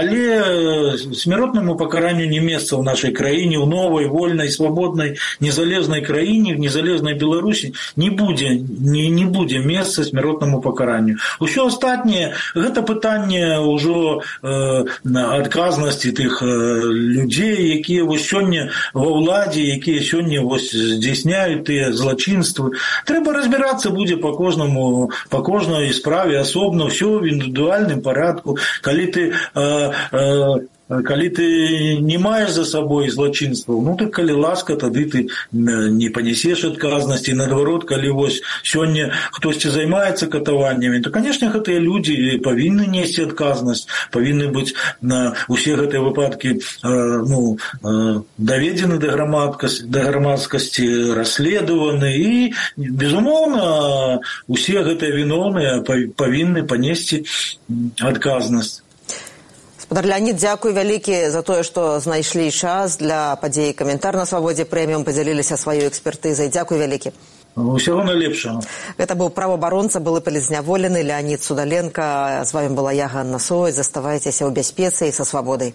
Speaker 7: Але смяротному покаранию не место в нашей краине, в новой, вольной, свободной, незалежной краине, в незалежной Беларуси не будзе, не, не будзе места смяротному покаранию. Усё астатняе, гэта пытанне уже э, отказности тых людзей, якія вось сёння ва ўладзе, якія сёння вось здзяйсняюць тыя злачынствы. Трэба разбірацца будзе па кожнаму, па кожнай справе асобна, ўсё в індывідуальным парадку. Калі ты э, э, калі ты не маеш за сабой злачынстваў, ну так калі ласка, тады ты не панесеш адказнасці. Наадварот, калі вось сёння хтосьці займаецца катаваннямі, то, канешне, гэтыя людзі павінны несці адказнасць, павінны быць на усе гэтыя выпадкі э, ну, э, даведзены да грамадскасці, да грамадскасці, расследаваны, і, безумоўна, усе гэтыя віноўныя павінны панесці адказнасць.
Speaker 6: Спадар Леонид, дзякуй вялікі за тое, што знайшлі час для падзеі «Каментар на свабодзе прэміум», падзяліліся сваёй экспертызай. Дзякуй вялікі.
Speaker 7: Усяго найлепшага.
Speaker 6: Гэта быў праваабаронца, былы палізняволены Леонид Судаленко. З вамі была я, Ганна Соваць. Заставайцеся ў бяспецы і са свабодай.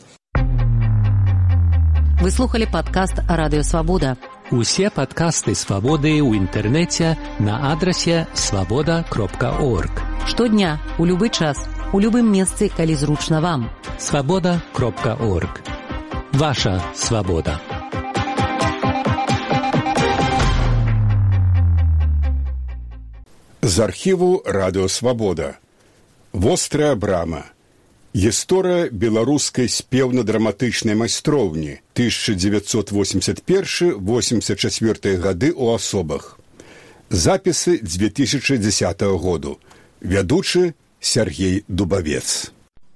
Speaker 8: Вы слухали падкаст «Радыё Свабода».
Speaker 9: Усе падкасты «Свабоды» ў інтэрнэце на адрасе свабода кропка орг.
Speaker 8: Штодня, у любы час, у любым месцы, калі зручна вам.
Speaker 9: свабода кропка орг. Ваша свабода.
Speaker 1: З архіву «Радыё Свабода». Вострая брама. Гісторыя беларускай спеўна-драматычнай майстроўні тысяча девятьсот восемьдесят первый — восемьдесят четвёртый гады ў асобах. Запісы две тысячи десятого году. Вядучы Сергей Дубавец.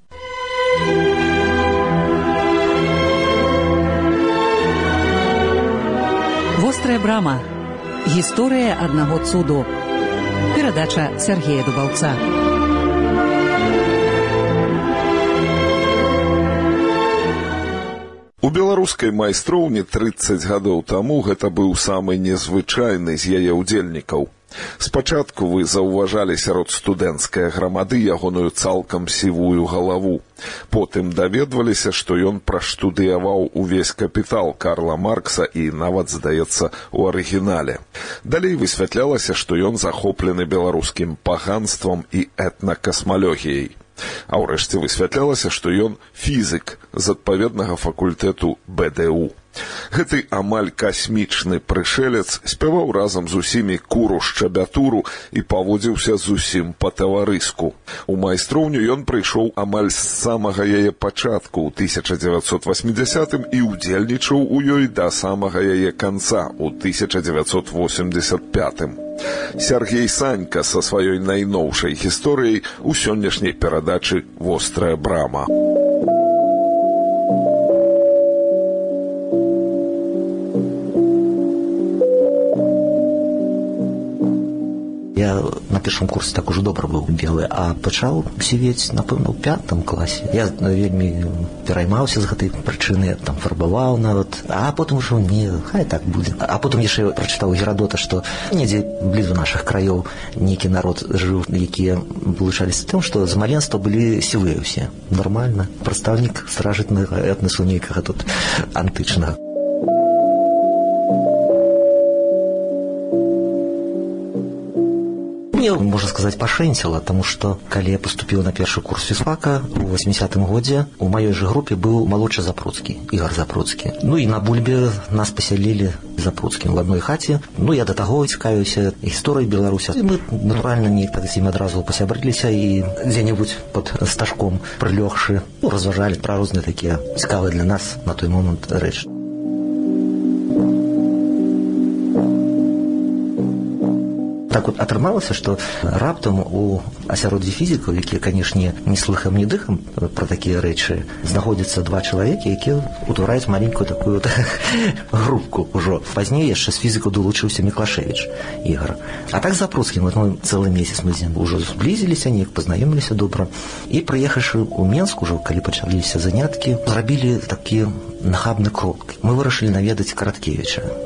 Speaker 8: Вострая брама. Гісторыя аднаго цуду. Перадача Сергея Дубаўца.
Speaker 10: У беларускай майстроўні трыццаць гадоў таму гэта быў самы незвычайны з яе ўдзельнікаў. Спачатку вы заўважалі сярод студэнцкай грамады ягоную цалкам сівую галаву. Потым даведваліся, што ён праштудыяваў увесь капітал Карла Маркса і нават, здаецца, у арыгінале. Далей высвятлялася, што ён захоплены беларускім паганствам і этнакасмалогіяй. А ўрэшце высвятлялася, што ён фізік з адпаведнага факультэту Бэ Дэ У. Гэты амаль касмічны прышэлец спяваў разам з усімі куру шчабятуру і паводзіўся зусім па-таварыску. У майстроўню ён прыйшоў амаль з самага яе пачатку ў тысяча дзевяцьсот васьмідзясятым і ўдзельнічаў у ёй да самага яе канца ў тысяча дзевяцьсот восемьдесят пятым. Сергей Санька са сваёй найноўшай гісторыяй у сённяшняй перадачы «Вострая брама».
Speaker 11: Я на першым курсе так ужо добра быў белы, а пачаў сівець, напэўна, у пятым класе. Я вельмі пераймаўся з гэтай прычыны, там фарбаваў нават, а потым ужо не, хай так будзе. А потым яшчэ прачытаў Герадота, што недзе блізу нашых краёў нейкі народ жыў, якія вылучаліся тым, што з маленства былі сівыя ўсе. Нармальна. Прадстаўнік старажытнага этнасу нейкага тут антычнага. Мне, можна сказаць, пашэнціла, таму што, калі я паступіў на першы курс фізфака у восьмідзясятым годзе, у маёй жа групе быў малодшы Запруцкі, Ігар Запруцкі. Ну і на бульбе нас пасялілі Запруцкім в адной хаце. Ну, я да таго цікавіўся гісторыяй Беларусі. І мы, натуральна, неяк так з ім адразу пасябрыліся і дзе-небудзь пад стажком прылёгшы, ну, разважалі пра розныя такія цікавыя для нас на той момант рэчы. Так вот атрымалася, што раптам у асяроддзі фізікаў, якія, канешне, ні слыхам, ні дыхам пра такія рэчы, знаходзяцца два чалавекі, якія утвараюць маленькую такую групку ўжо. Пазней яшчэ з фізікаў далучыўся Міклашевіч Ігар. А так Запруцкім, вот мы цэлы месяц мы з ім ўжо зблізіліся, неяк пазнаёміліся добра. І прыехаўшы ў Менск, ужо калі пачаліся заняткі, зрабілі такі нахабны крок. Мы вырашылі наведаць Караткевіча.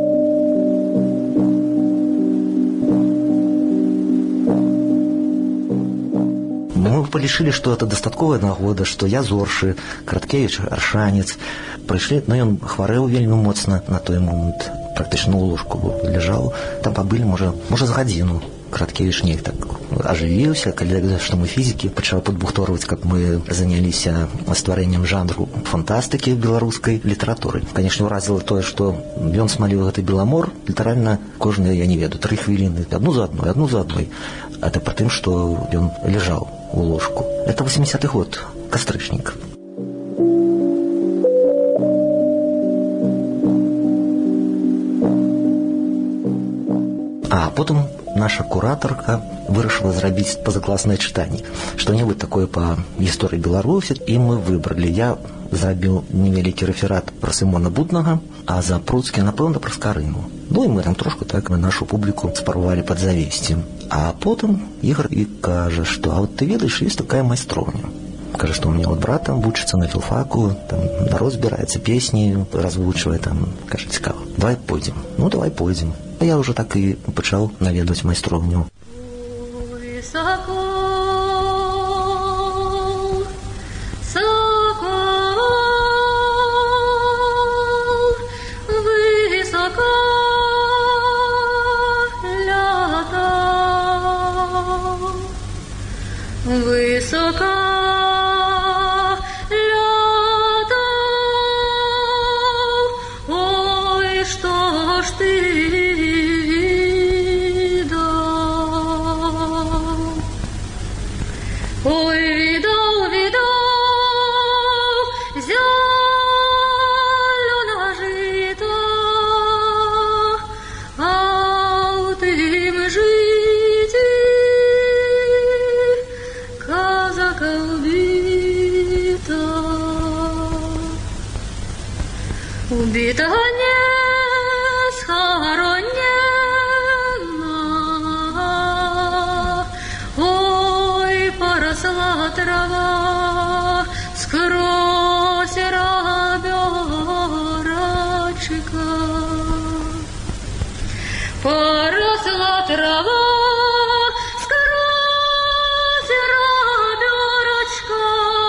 Speaker 11: Мы полішылі, што это дастатковая нагода, што я зоршы, Караткевіч аршанец. Прыйшлі, но ён хварэў вельмі моцна на той момант, практычна ў ложку ляжаў. Там пабылі, можа, можа з гадзіну. Караткевіч неяк так ажывіўся, калі што мы фізікі, пачаў падбухторваць, каб мы заняліся стварэннем жанру фантастыкі беларускай літаратуры. Канешне, ўразіла тое, што ён смаліў гэты беламор, літаральна кожныя, я не ведаю, тры хвіліны, адну за адной, адну за адной. А это пры тым, што ён ляжаў у ложку. Это восьмидесятый год, кастрычнік. А потым наша куратарка вырашыла зрабіць пазакласнае чытанне, што-небудзь такое па гісторыі Беларусі, і мы выбралі. Я зрабіў невялікі рэферат пра Сымона Буднага, а Запруцкі, напэўна, пра Скарыну. Ну і мы там трошку так нашу публіку спрабавалі падзавесці. А потым Ігар і кажа, што а вот ты ведаеш, ёсць такая майстроўня. Кажа, што у меня вот брат там вучыцца на філфаку, там народ збіраецца, песні развучвае, там, кажа, цікава. Давай пойдзем. Ну, давай пойдзем. А я ўжо так і пачаў наведваць майстроўню.
Speaker 12: Убита не схоронена, ой, поросла трава сквозь реберочка, поросла трава. трава, скрозь раберочка,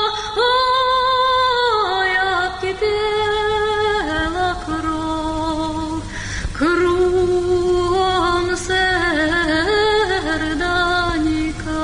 Speaker 12: ой, обкипела кровь, кругом серденька.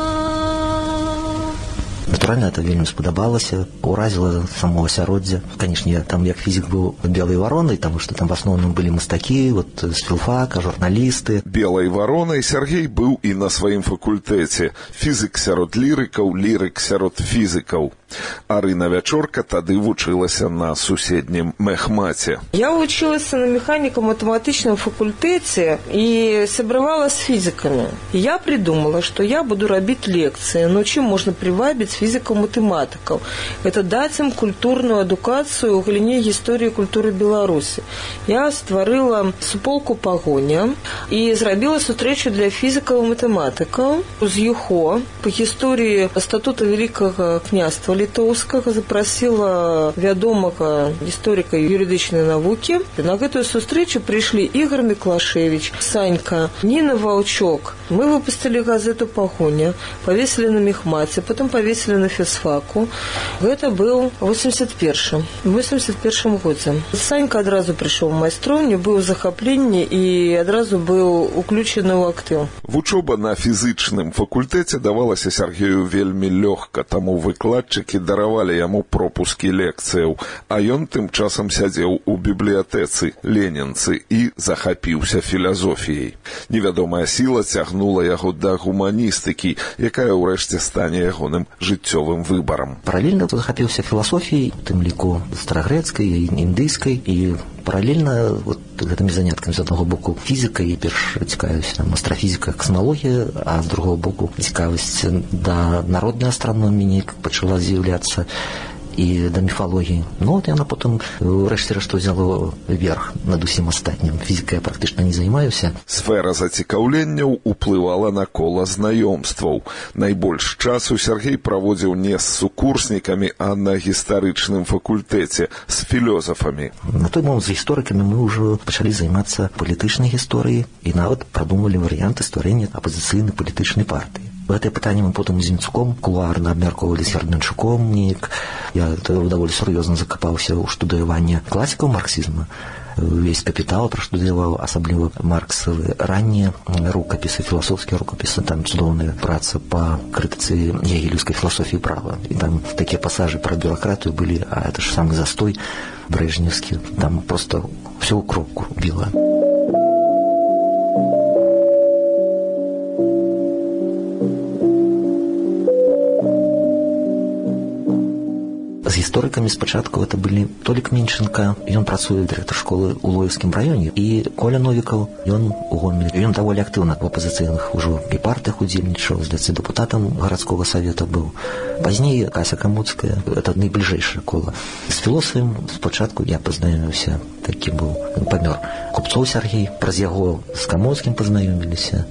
Speaker 11: Натуральна, это вельмі спадабалася, уразіла самого асяроддзя. Конечно, я там як фізік быў белай варонай, таму што там в асноўным былі мастакі, вот з філфака, журналісты.
Speaker 10: Белай варонай Сергей быў і на сваім факультэце. Фізік сярод лірыкаў, лірык сярод фізікаў. Арына Вячорка тады вучылася на суседнім Мехмаце.
Speaker 13: Я вучылася на механіка-матэматычным факультэце і сябравала з фізікамі. Я придумала, што я буду рабіць лекцыі, но чым можна прывабіць фізікаў-матэматыкаў. Это даць ім культурную адукацыю ў галіне гісторыі культуры Беларусі. Я стварыла суполку «Пагоня» і зрабіла сустрэчу для фізікаў і матэматыкаў з ЮХО па гісторыі статута Вялікага княства літоўскага, запрасіла вядомага гісторыка юрыдычнай навукі. На гэтую сустрэчу прыйшлі Ігор Міклашевіч, Санька, Ніна Ваўчок. Мы выпустили газету «Пагоня», повесили на Мехмаце, потом повесили на фізфаку. Гэта быў восемьдесят першы. В восемьдесят першым годзе. Санька адразу прыйшоў у майстроўню, быў у захапленні і адразу быў уключены ў актыў.
Speaker 10: Вучоба на фізычным факультэце давалася Сергею вельмі лёгка, таму выкладчыкі даравалі яму пропускі лекцыяў, а ён тым часам сядзеў у бібліятэцы ленінцы і захапіўся філазофіяй. Невядомая сіла цягнула яго да гуманістыкі, якая ўрэшце стане ягоным жыццёвым выбарам.
Speaker 11: Паралельна захапіўся філасофіяй, у тым ліку старагрэцкай і індыйскай, і паралельна вот гэтымі заняткамі з аднаго боку фізіка, і перш цікавіўся там астрафізіка, касмалогія, а з другого боку цікавасць да народнай астраноміі пачала з'яўляцца і да міфалогіі. Ну, от яна потым рэшце рэшт узяла верх над усім астатнім. Фізікай я практычна не займаюся.
Speaker 10: Сфера зацікаўленняў уплывала на кола знаёмстваў. Найбольш часу Сергей праводзіў не з сукурснікамі, а на гістарычным факультэце, з філёзафамі.
Speaker 11: На той момант з гісторыкамі мы ўжо пачалі займацца палітычнай гісторыяй і нават прадумвалі варыянты стварэння апазіцыйнай палітычнай партыі. Гэтае пытанне мы потым з Інцуком кулуарна абмяркоўвалі з Ярменчуком неяк. Я даволі сур'ёзна закапаўся ў штудыяванне класікаў марксізма. Весь капітал праштудыяваў, асабліва марксавы раннія рукапісы, філасофскія рукапісы, там цудоўная праца па крытыцы гегелеўскай філасофіі права. І там такія пасажы пра бюракратыю былі, а это ж самы застой брэжневскі. Там просто ўсё ў кропку біла. З гісторыкамі спачатку это былі Толік Менченка, ён працуе дырэктар школы ў Лоевскім раёне, і Коля Новікаў, ён у Гомелі. Ён даволі актыўна ў апазіцыйных ужо і партыях удзельнічаў, здаецца, дэпутатам гарадскога савета быў. Пазней Кася Камуцкая, это найбліжэйшае кола. З філосафам спачатку я пазнаёміўся, такі быў памёр Купцоў Сергей, праз яго з Камуцкім пазнаёміліся.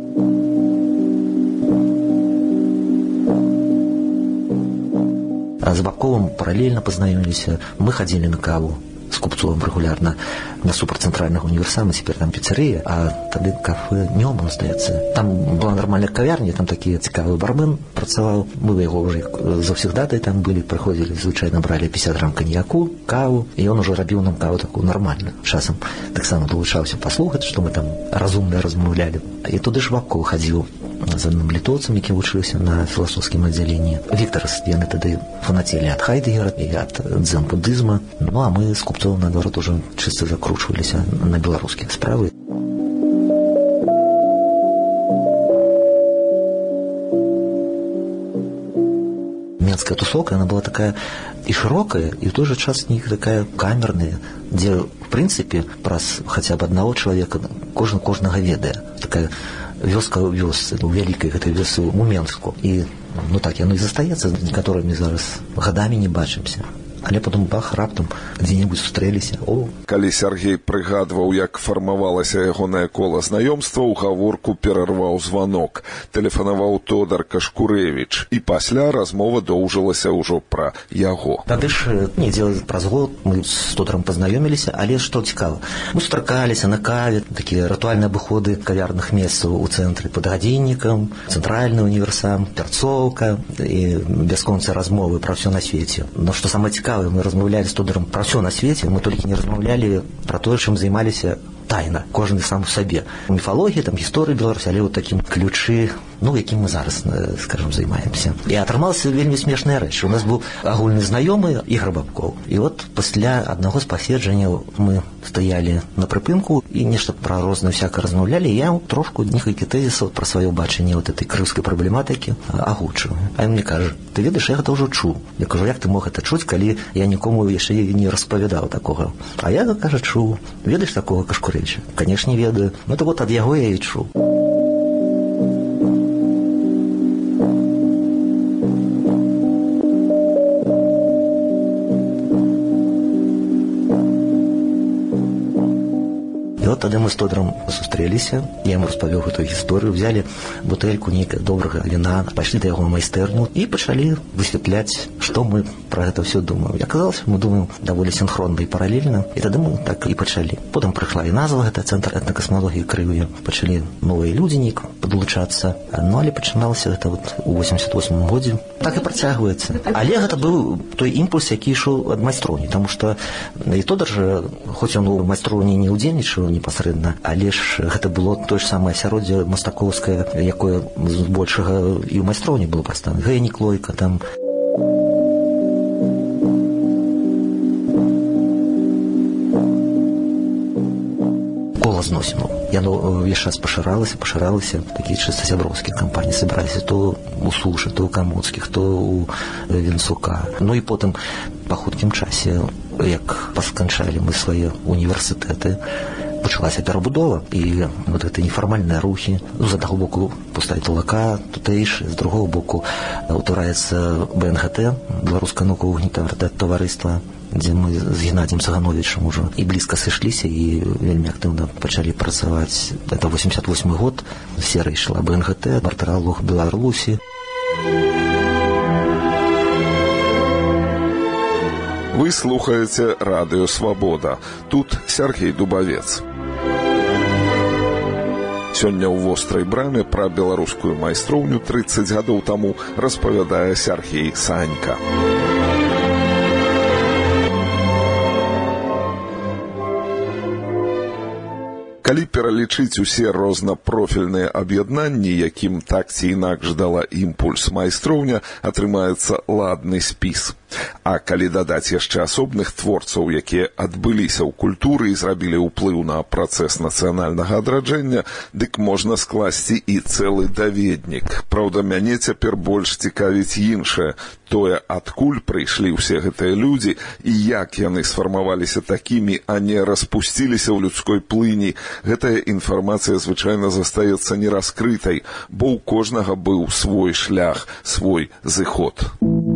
Speaker 11: З Бабковым паралельна пазнаёміліся. Мы хадзілі на каву з Купцовым рэгулярна насупраць цэнтральнага універсама, цяпер там піцэрыя, а тады кафе Нёман, здаецца. Там была нармальная кавярня, там такі цікавы бармен працаваў. Мы яго ўжо заўсягдатай там былі, прыходзілі, звычайна бралі пятьдесят грам каньяку, каву, і ён ужо рабіў нам каву такую нармальную. Часам таксама далучаўся паслухаць, што мы там разумна размаўлялі. І туды ж Бабков хадзіў з адным літоўцам, які вучыўся на філасофскім аддзяленні. Віктарас, яны тады фанацелі ад Хайдегера і ад дзен-будызма. Ну, а мы з Купцовым, наадварот, ужо чыста закручваліся на беларускія справы. Менская тусовка, она была такая и широкая, и в той же час не такая камерная, где, в принципе, праз хотя бы одного человека кожны кожнага ведае. Такая вёска ў вёсцы, у вялікай гэтай вёсы ў Менску. І, ну так, яно і застаецца, з некаторымі зараз гадамі не бачымся. Але потым бах, раптам дзе-небудзь сустрэліся. О.
Speaker 10: Калі Сергей прыгадваў, як фармавалася ягонае кола знаёмстваў, гаворку перарваў званок. Тэлефанаваў Тодар Кашкурэвіч, і пасля размова доўжылася ўжо пра яго.
Speaker 11: Тады ж недзе праз год мы з Тодарам пазнаёміліся, але што цікава, мы сустракаліся на каве, такія рытуальныя абыходы кавярных месцаў у цэнтры пад гадзіннікам, цэнтральны універсам, Пярцоўка, і бясконцыя размовы пра ўсё на свеце. Но што самае цікавае, мы размаўлялі з Тодарам пра ўсё на свеце, мы толькі не размаўлялі пра тое, чым займаліся тайна, кожны сам у сабе. У міфалогіі, там, гісторыі Беларусі, але ў такім ключы, ну, якім мы зараз, скажем, займаемся. І атрымалася вельмі смешная рэч. У нас быў агульны знаёмы Ігор Бабкоў. І от пасля аднаго з паседжанняў мы стаялі на прыпынку і нешта пра рознае всяка размаўлялі, і я трошку некалькі тэзісаў пра сваё бачанне вот этой крымскай праблематыкі агучыў. А ён мне кажа: ты ведаеш, я гэта ўжо чуў. Я кажу: як ты мог гэта чуць, калі я нікому яшчэ не распавядаў такога? А я, кажа, чуў. Ведаеш такога Кашкурэвіча? Канешне, ведаю. Ну, то вот ад яго я і чуў. І от тады мы з Тодарам сустрэліся, я яму распавёў гэтую гісторыю, взялі бутэльку нейкага добрага віна, пайшлі да яго майстэрню і пачалі высвятляць, што мы пра гэта ўсё думаем. І аказалася, мы думаем даволі синхронна і паралельна, і тады мы так і пачалі. Потым прыйшла і назва, гэта Цэнтр этнакасмалогіі Крыві. Пачалі новыя людзі нейк падлучацца. Ну, але пачыналася гэта вот у восемьдесят восьмым годзе. Так і працягваецца. Але гэта быў той імпульс, які ішоў ад майстроўні, таму што і Тодар жа, хоць ён у майстроўні не ўдзельнічаў непасрэдна, але ж гэта было тое ж самае асяроддзе мастакоўскае, якое збольшага і ў майстроўні было прадстаўлена. Гэнік Лойка там. Кола зносіну. Яно ўвесь час пашыралася, пашыралася. Такія чыста сяброўскія кампаніі сабраліся то ў Сушы, то ў Камоцкіх, то ў Венцука. Ну і потым па хуткім часе, як пасканчалі мы свае універсітэты, пачалася перабудова, і вот гэта нефармальныя рухі. Ну, з аднаго боку пустая талака, тутэйшы, з другого боку ўтвараецца бэ эн гэ тэ, Беларускае навукова-гуманітарнае таварыства, дзе мы з Геннадзем Цагановічам ужо і блізка сышліся, і вельмі актыўна пачалі працаваць. Это восемьдесят восьмы год, серыя ішла бэ эн гэ тэ, Бартаралог Беларусі.
Speaker 10: Вы слухаеце Радыё Свабода. Тут Сергей Дубавец. Сёння ў вострай браме пра беларускую майстроўню трыццаць гадоў таму распавядае Сергей Санька. Калі пералічыць усе рознапрофільныя аб'яднанні, якім так ці інакш дала імпульс майстроўня, атрымаецца ладны спіс. А калі дадаць яшчэ асобных творцаў, якія адбыліся ў культуры і зрабілі ўплыў на працэс нацыянальнага адраджэння, дык можна скласці і цэлы даведнік. Праўда, мяне цяпер больш цікавіць іншае. Тое, адкуль прыйшлі ўсе гэтыя людзі і як яны сфармаваліся такімі, а не распусціліся ў людской плыні. Гэтая інфармацыя звычайна застаецца нераскрытай, бо ў кожнага быў свой шлях, свой зыход.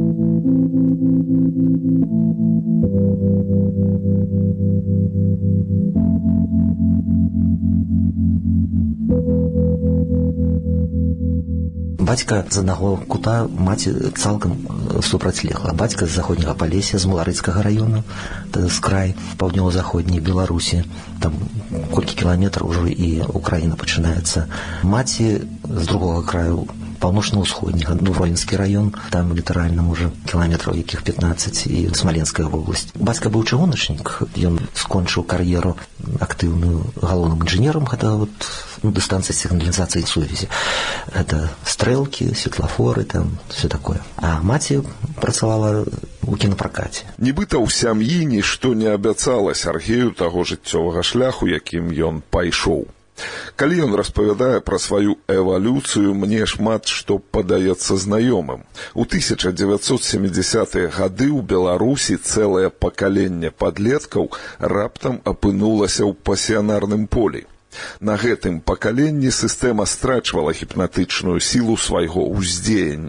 Speaker 11: Бацька з аднаго кута, маці цалкам супрацьлегла. Бацька з заходняга Палесся, з Маларыцкага раёну, з край паўднёва-заходняй Беларусі. Там колькі кіламетраў ужо і Украіна пачынаецца. Маці з другога краю, паўночна-ўсходняга, ну, Воінскі раён, там літаральна можа кіламетраў якіх пятнаццаць, і Смаленская вобласць. Бацька быў чыгуначнік, ён скончыў кар'еру актыўную галоўным інжынерам, гэта вот, ну, дыстанцыя сігналізацыі і сувязі. Гэта стрэлкі, светлафоры, там, все такое. А маці працавала у кінапракаце.
Speaker 10: Нібыта ў сям'і нішто не абяцала Сергею таго жыццёвага шляху, якім ён пайшоў. Калі ён распавядае пра сваю эвалюцыю, мне шмат што падаецца знаёмым. У тысяча дзевяцьсот сямідзясятыя гады ў Беларусі цэлае пакаленне падлеткаў раптам апынулася ў пасіянарным полі. На гэтым пакаленні сістэма страчвала гіпнатычную сілу свайго ўздзеяння.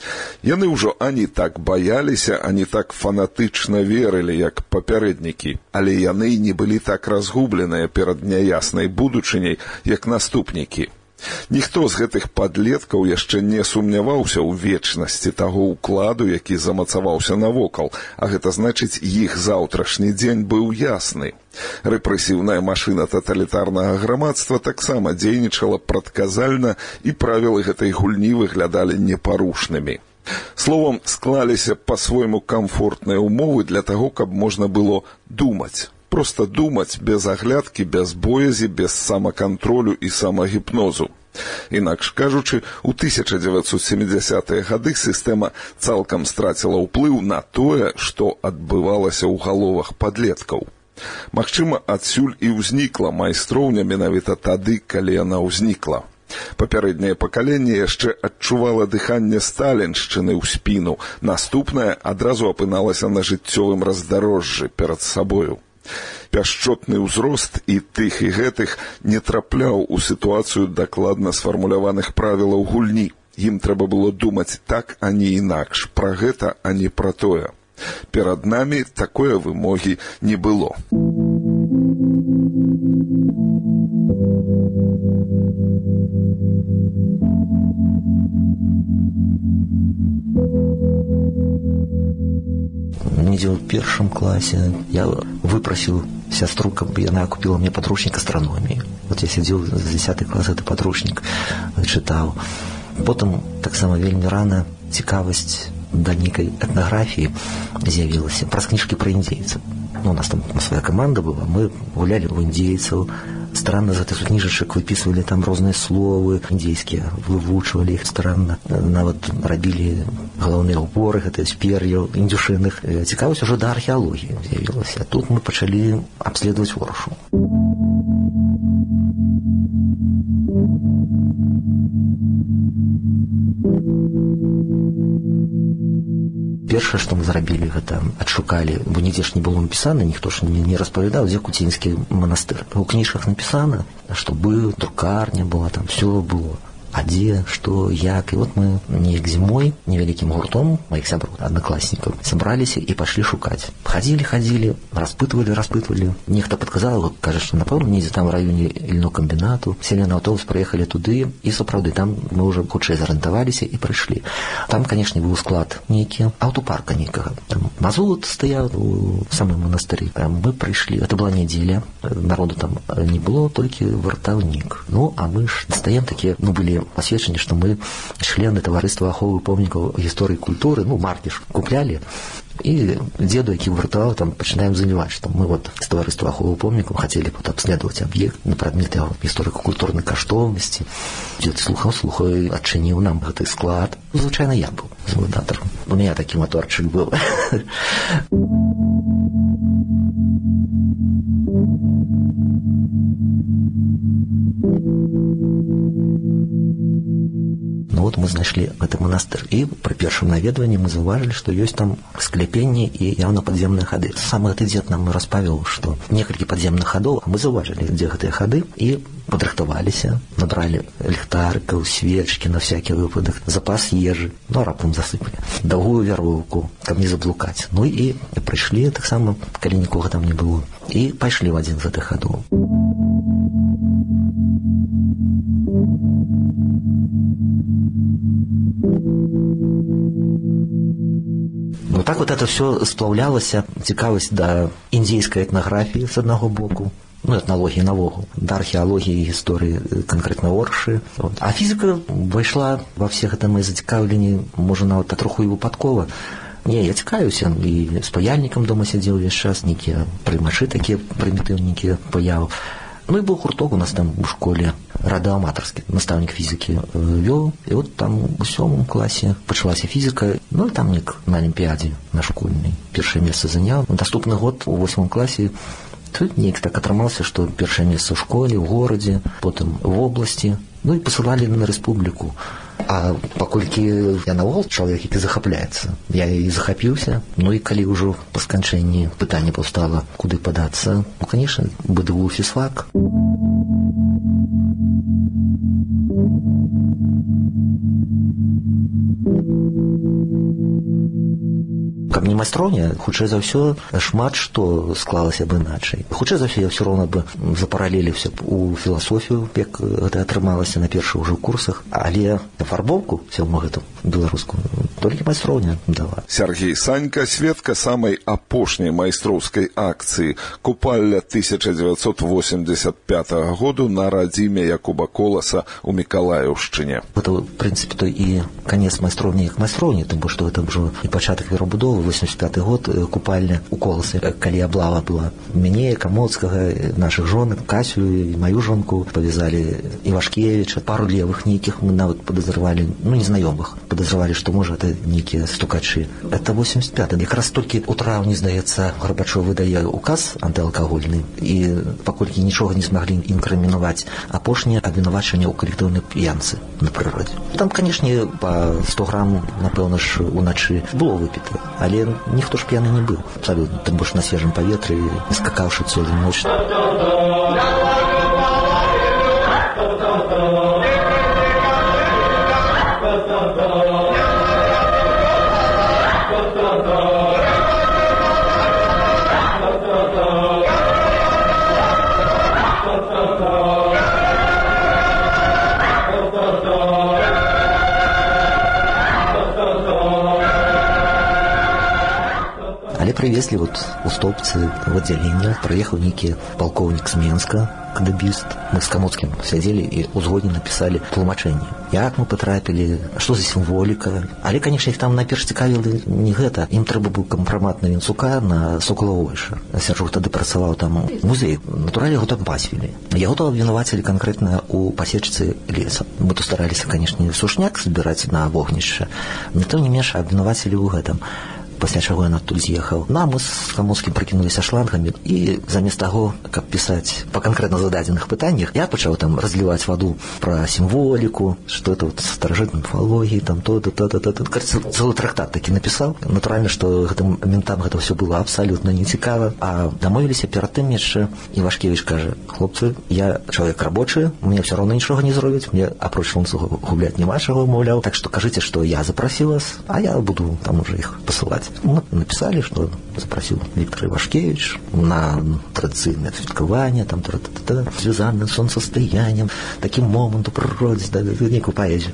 Speaker 10: Яны ўжо ані так баяліся, ані так фанатычна верылі, як папярэднікі, але яны не былі так разгубленыя перад няяснай будучыняй, як наступнікі. Ніхто з гэтых падлеткаў яшчэ не сумняваўся ў вечнасці таго ўкладу, які замацаваўся навокал, а гэта значыць, іх заўтрашні дзень быў ясны. Рэпрэсіўная машына таталітарнага грамадства таксама дзейнічала прадказальна, і правілы гэтай гульні выглядалі непарушнымі. Словам, склаліся па-свойму камфортныя ўмовы для таго, каб можна было думаць. Просто думаць без аглядкі, без боязі, без самакантролю і самагіпнозу. Інакш кажучы, у тысяча дзевяцьсот сямідзясятыя гады сістэма цалкам страціла ўплыў на тое, што адбывалася ў галовах падлеткаў. Магчыма, адсюль і ўзнікла майстроўня менавіта тады, калі яна ўзнікла. Папярэдняе пакаленне яшчэ адчувала дыханне сталіншчыны ў спіну, наступнае адразу апыналася на жыццёвым раздарожжы перад сабою. Пяшчотны ўзрост і тых і гэтых не трапляў у сітуацыю дакладна сфармуляваных правілаў гульні. Ім трэба было думаць так, а не інакш, пра гэта, а не пра тое. Перад намі такое вымогі не было.
Speaker 11: Недзе ў першым класе я выпрасіў сястру, каб яна купіла мне падручнік астраноміі. Вот я сядзеў з дзесяты клас, гэты падручнік чытаў. Потым таксама вельмі рана цікавасць да нейкай этнаграфіі з'явілася праз кніжкі пра індзейцаў. Ну, у нас там свая каманда была, мы гулялі ў індзейцаў. Странно, з гэтых кніжачак выпісвалі там розныя словы індзейскія, вывучвалі іх старанна, нават рабілі галаўныя ўборы, гэтыя з пер'яў індзюшыных. Цікавасць ужо да археалогіі з'явілася. Тут мы пачалі абследаваць воршу. Першае, што мы зрабілі, гэта адшукалі, бо нідзе ж не было напісана, ніхто ж не, не распавядаў, дзе Куцінскі манастыр. У кніжках напісана, што быў, друкарня была, там все было. А дзе, што, як. І вот мы неяк зімой невялікім гуртом маіх сяброў, аднакласнікаў, сабраліся і пашлі шукаць. Хадзілі, хадзілі, распытвалі, распытвалі. Нехта падказаў, кажа, што, напэўна, недзе там у раёне льнокамбінату. Селі на аўтобус, прыехалі туды, і сапраўды, там мы ўжо хутчэй зарыентаваліся і прыйшлі. Там, канешне, быў склад нейкі, аўтопарка нейкага. Там мазут стаяў у самым манастыры. Мы прыйшлі, гэта была нядзеля, народу там не было, толькі вартаўнік. Ну, а мы ж стаем такія, ну, былі посведчанне, што мы члены таварыства аховы помнікаў гісторыі культуры, ну, маркі ж куплялі, і дзеду, які вартаваў, там пачынаем заяваць, што мы вот з таварыства аховы помнікаў хацелі вот абследаваць аб'ект на прадмет яго гісторыка-культурнай каштоўнасці. Дзед слухаў, слухаў, адчыніў нам гэты склад. Звычайна я быў завадатарам. У мяне такі маторчык быў. Ну вот мы знайшлі гэты манастыр, і пры першым наведванні мы заўважылі, што ёсць там скляпенні і яўна падземныя хады. Сам гэты дзед нам распавіў, што некалькі падземных хадоў, а мы заўважылі, дзе гэтыя хады, і падрыхтаваліся, набралі ліхтарыкаў, свечкі на всякі выпадак, запас ежы, ну а раптам засыпалі. Даўгую вяроўку, каб не заблукаць. Ну і прыйшлі таксама, калі нікога там не было, і пайшлі ў адзін з гэтых хадоў. Ну так вот это все сплаўлялася, цікавасць да індзейскай этнаграфіі з аднаго боку, ну, этналогіі навогул, да археалогіі і гісторыі канкрэтна оршы. Вот. А фізіка ўвайшла ва все гэта мои зацікаўленні, можа, нават патроху і выпадкова. Не, я цікаюся, і з паяльнікам дома сядзеў увесь час, нейкія прымачы такія прымітыўнікі паяў. Ну і быў гурток у нас там у школе, радыоаматарскі, настаўнік фізікі вёў, і вот там у сёмым класе пачалася фізіка, ну і там нек на алімпіядзе на школьнай першае месца заняў. Наступны год у восьмым класе тут неяк так атрымалася, што першае месца ў школе, ў горадзе, потым в обласці, ну і пасылалі на рэспубліку. А паколькі я наогул чалавек, які захапляецца, я і захапіўся. Ну і калі ўжо па сканчэнні пытанне паўстала, куды падацца, ну, канешне, БДУ фізфак. Каб не майстроўня, хутчэй за ўсё шмат што склалася б іначай. Хутчэй за ўсё я ўсё роўна бы запаралеліўся б у філасофію, як гэта атрымалася на першых ужо курсах, але афарбоўку всяму гэтаму беларускую толькі майстроўня дала.
Speaker 10: Сергей Санька, сведка самай апошняй майстроўскай акцыі купальля тысяча девятьсот восемьдесят пятого году на радзіме Якуба Коласа у Мікалаеўшчыне.
Speaker 11: Это, в принципе, то и конец майстроўні як майстроўні, тому что это уже и початок перабудовы, восемьдесят пятый год, купальня у Коласа, калі аблава была. Мяне, Камоцкага, наших жон, Касю и мою жонку повязали Ивашкевича, пару левых неких мы нават подозревали, ну, незнаёмых, подозревали, что, может, это некие стукачи. Это восемьдесят пятый. Как раз только у траўні, здаецца, Горбачов выдае указ антыалкагольны, и паколькі нічога не смогли інкрымінаваць апошнія абвінавачанні ў калектыўнай п'янцы на прыродзе. Там, канешне, по сто грамм, напэўна ж, уначы было выпіта, але ніхто ж п'яны не быў. Абсолютно. Тым больш на свежым паветры, скакаўшы цэлую ноч. Але привезли вот у столбцы в отделение, проехал некий полковник с Менска, кадебіст. Мы с Камоцким сидели и узгодні написали тлумачэнне. Як мы потрапили, что за символика. Але, конечно, их там найперш цікавілі не гэта. Им трэба быў кампрамат на Вінцука на Соколавойша. Сяржук тады працаваў там музей. Натуральна, яго там пасвілі. Яго там абвінавацілі конкретно у пасечцы леса. Мы тут стараліся, конечно, сушняк збіраць на вогнішча, но тым не менш абвінавацілі ў гэтым. Пасля чаго ён адтуль з'ехаў. Ну, а мы з Камоцкім прыкінуліся шлангамі, і замест таго, каб пісаць па канкрэтна зададзеных пытаннях, я пачаў там разліваць ваду пра сімволіку, што это вот старажытнай міфалогіі, там то-то, то-то, то-то. Цэлы трактат такі напісаў. Натуральна, што гэтым ментам гэта ўсё было абсалютна нецікава. А дамовіліся перад тым яшчэ. Івашкевіч кажа: хлопцы, я чалавек рабочы, мне ўсё роўна нічога не зробіць, мне апроч ланцуга губляць няма чаго, маўляў. Так што кажыце, што я запрасіў вас, а я буду там уже іх пасылаць. Мы написали, что запросил Виктор Ивашкевич на традиционное святкування, там, связанное с солнцестоянием, таким моментом природы, да, некую поэзию.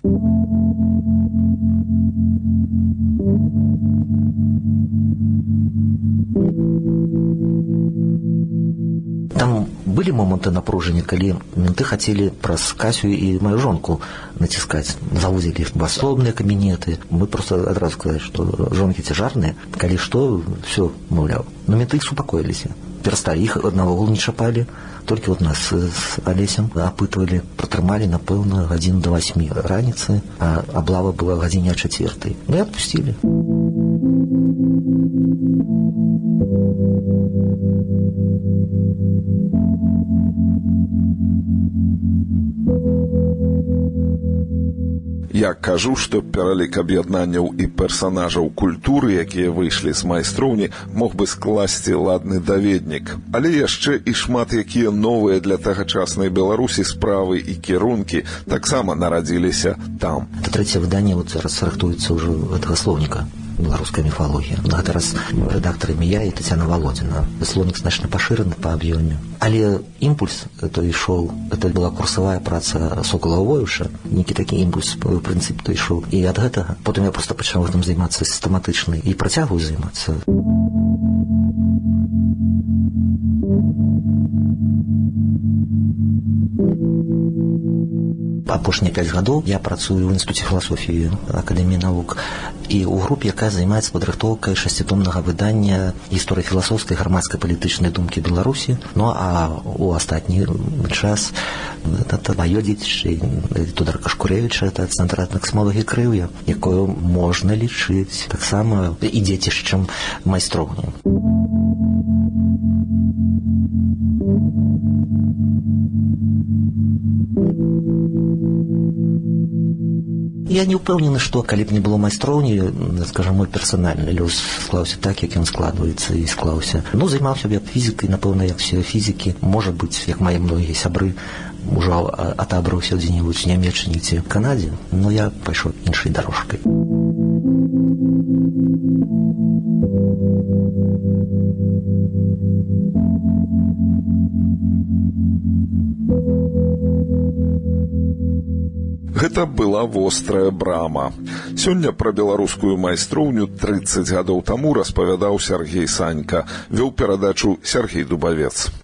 Speaker 11: Там были моменты напруження, калі менты хацелі праз Касю і мою жонку націскаць. Завозілі в асобныя кабінеты. Мы просто адразу сказали, што жонкі цяжарныя, калі што, все, маўляў. Но менты супакоіліся. Перасталі, іх наогул не чапалі. Толькі вот нас з Алесем апытвалі, пратрымалі, напэўна, гадзін да васьмі раніцы, а аблава была гадзіне чацвёртай. Ну і адпусцілі.
Speaker 10: Я кажу, што пералік аб'яднанняў і персанажаў культуры, якія выйшлі з майстроўні, мог бы скласці ладны даведнік. Але яшчэ і шмат якія новыя для тагачаснай Беларусі справы і кірункі таксама нарадзіліся там.
Speaker 11: Это трэцяе выданне вот зараз рыхтуецца ўжо гэтага слоўніка. Беларуская міфалогія. На гэты раз рэдактарамі я і Тацяна Володзіна. Слоўнік значна пашыраны па аб'ёме. Але імпульс то ішоў, это была курсавая праца Соколавойша, нейкі такі імпульс, в прынцыпе, то ішоў. І ад гэтага потым я проста пачаў гэтым займацца сістэматычна і працягваю займацца. Апошнія пяць гадоў я працую ў інстытуце філасофіі Акадэміі навук і ў групе, якая займаецца падрыхтоўкай шасцітомнага выдання гісторыі філасофскай грамадскай палітычнай думкі Беларусі. Ну а у астатні час это маё дзецішча Тодора Кашкуревіча, это цэнтр этнаксмологіі крыўя, якое можна лічыць таксама і дзецішчам майстроўні. Я не ўпэўнены, што калі б не было майстроўні, скажам, мой персанальны лёс склаўся так, як ён складваецца і склаўся. Ну, займаўся б я фізікай, напэўна, як все фізікі. Можа быць, як мае многія сябры, ужо атабраўся дзе-небудзь у Нямеччыне ці Канадзе, но я пайшоў іншай дарожкай.
Speaker 10: Гэта была вострая брама. Сёння пра беларускую майстроўню трыццаць гадоў таму распавядаў Сергей Санька. Вёў перадачу Сергей Дубавец.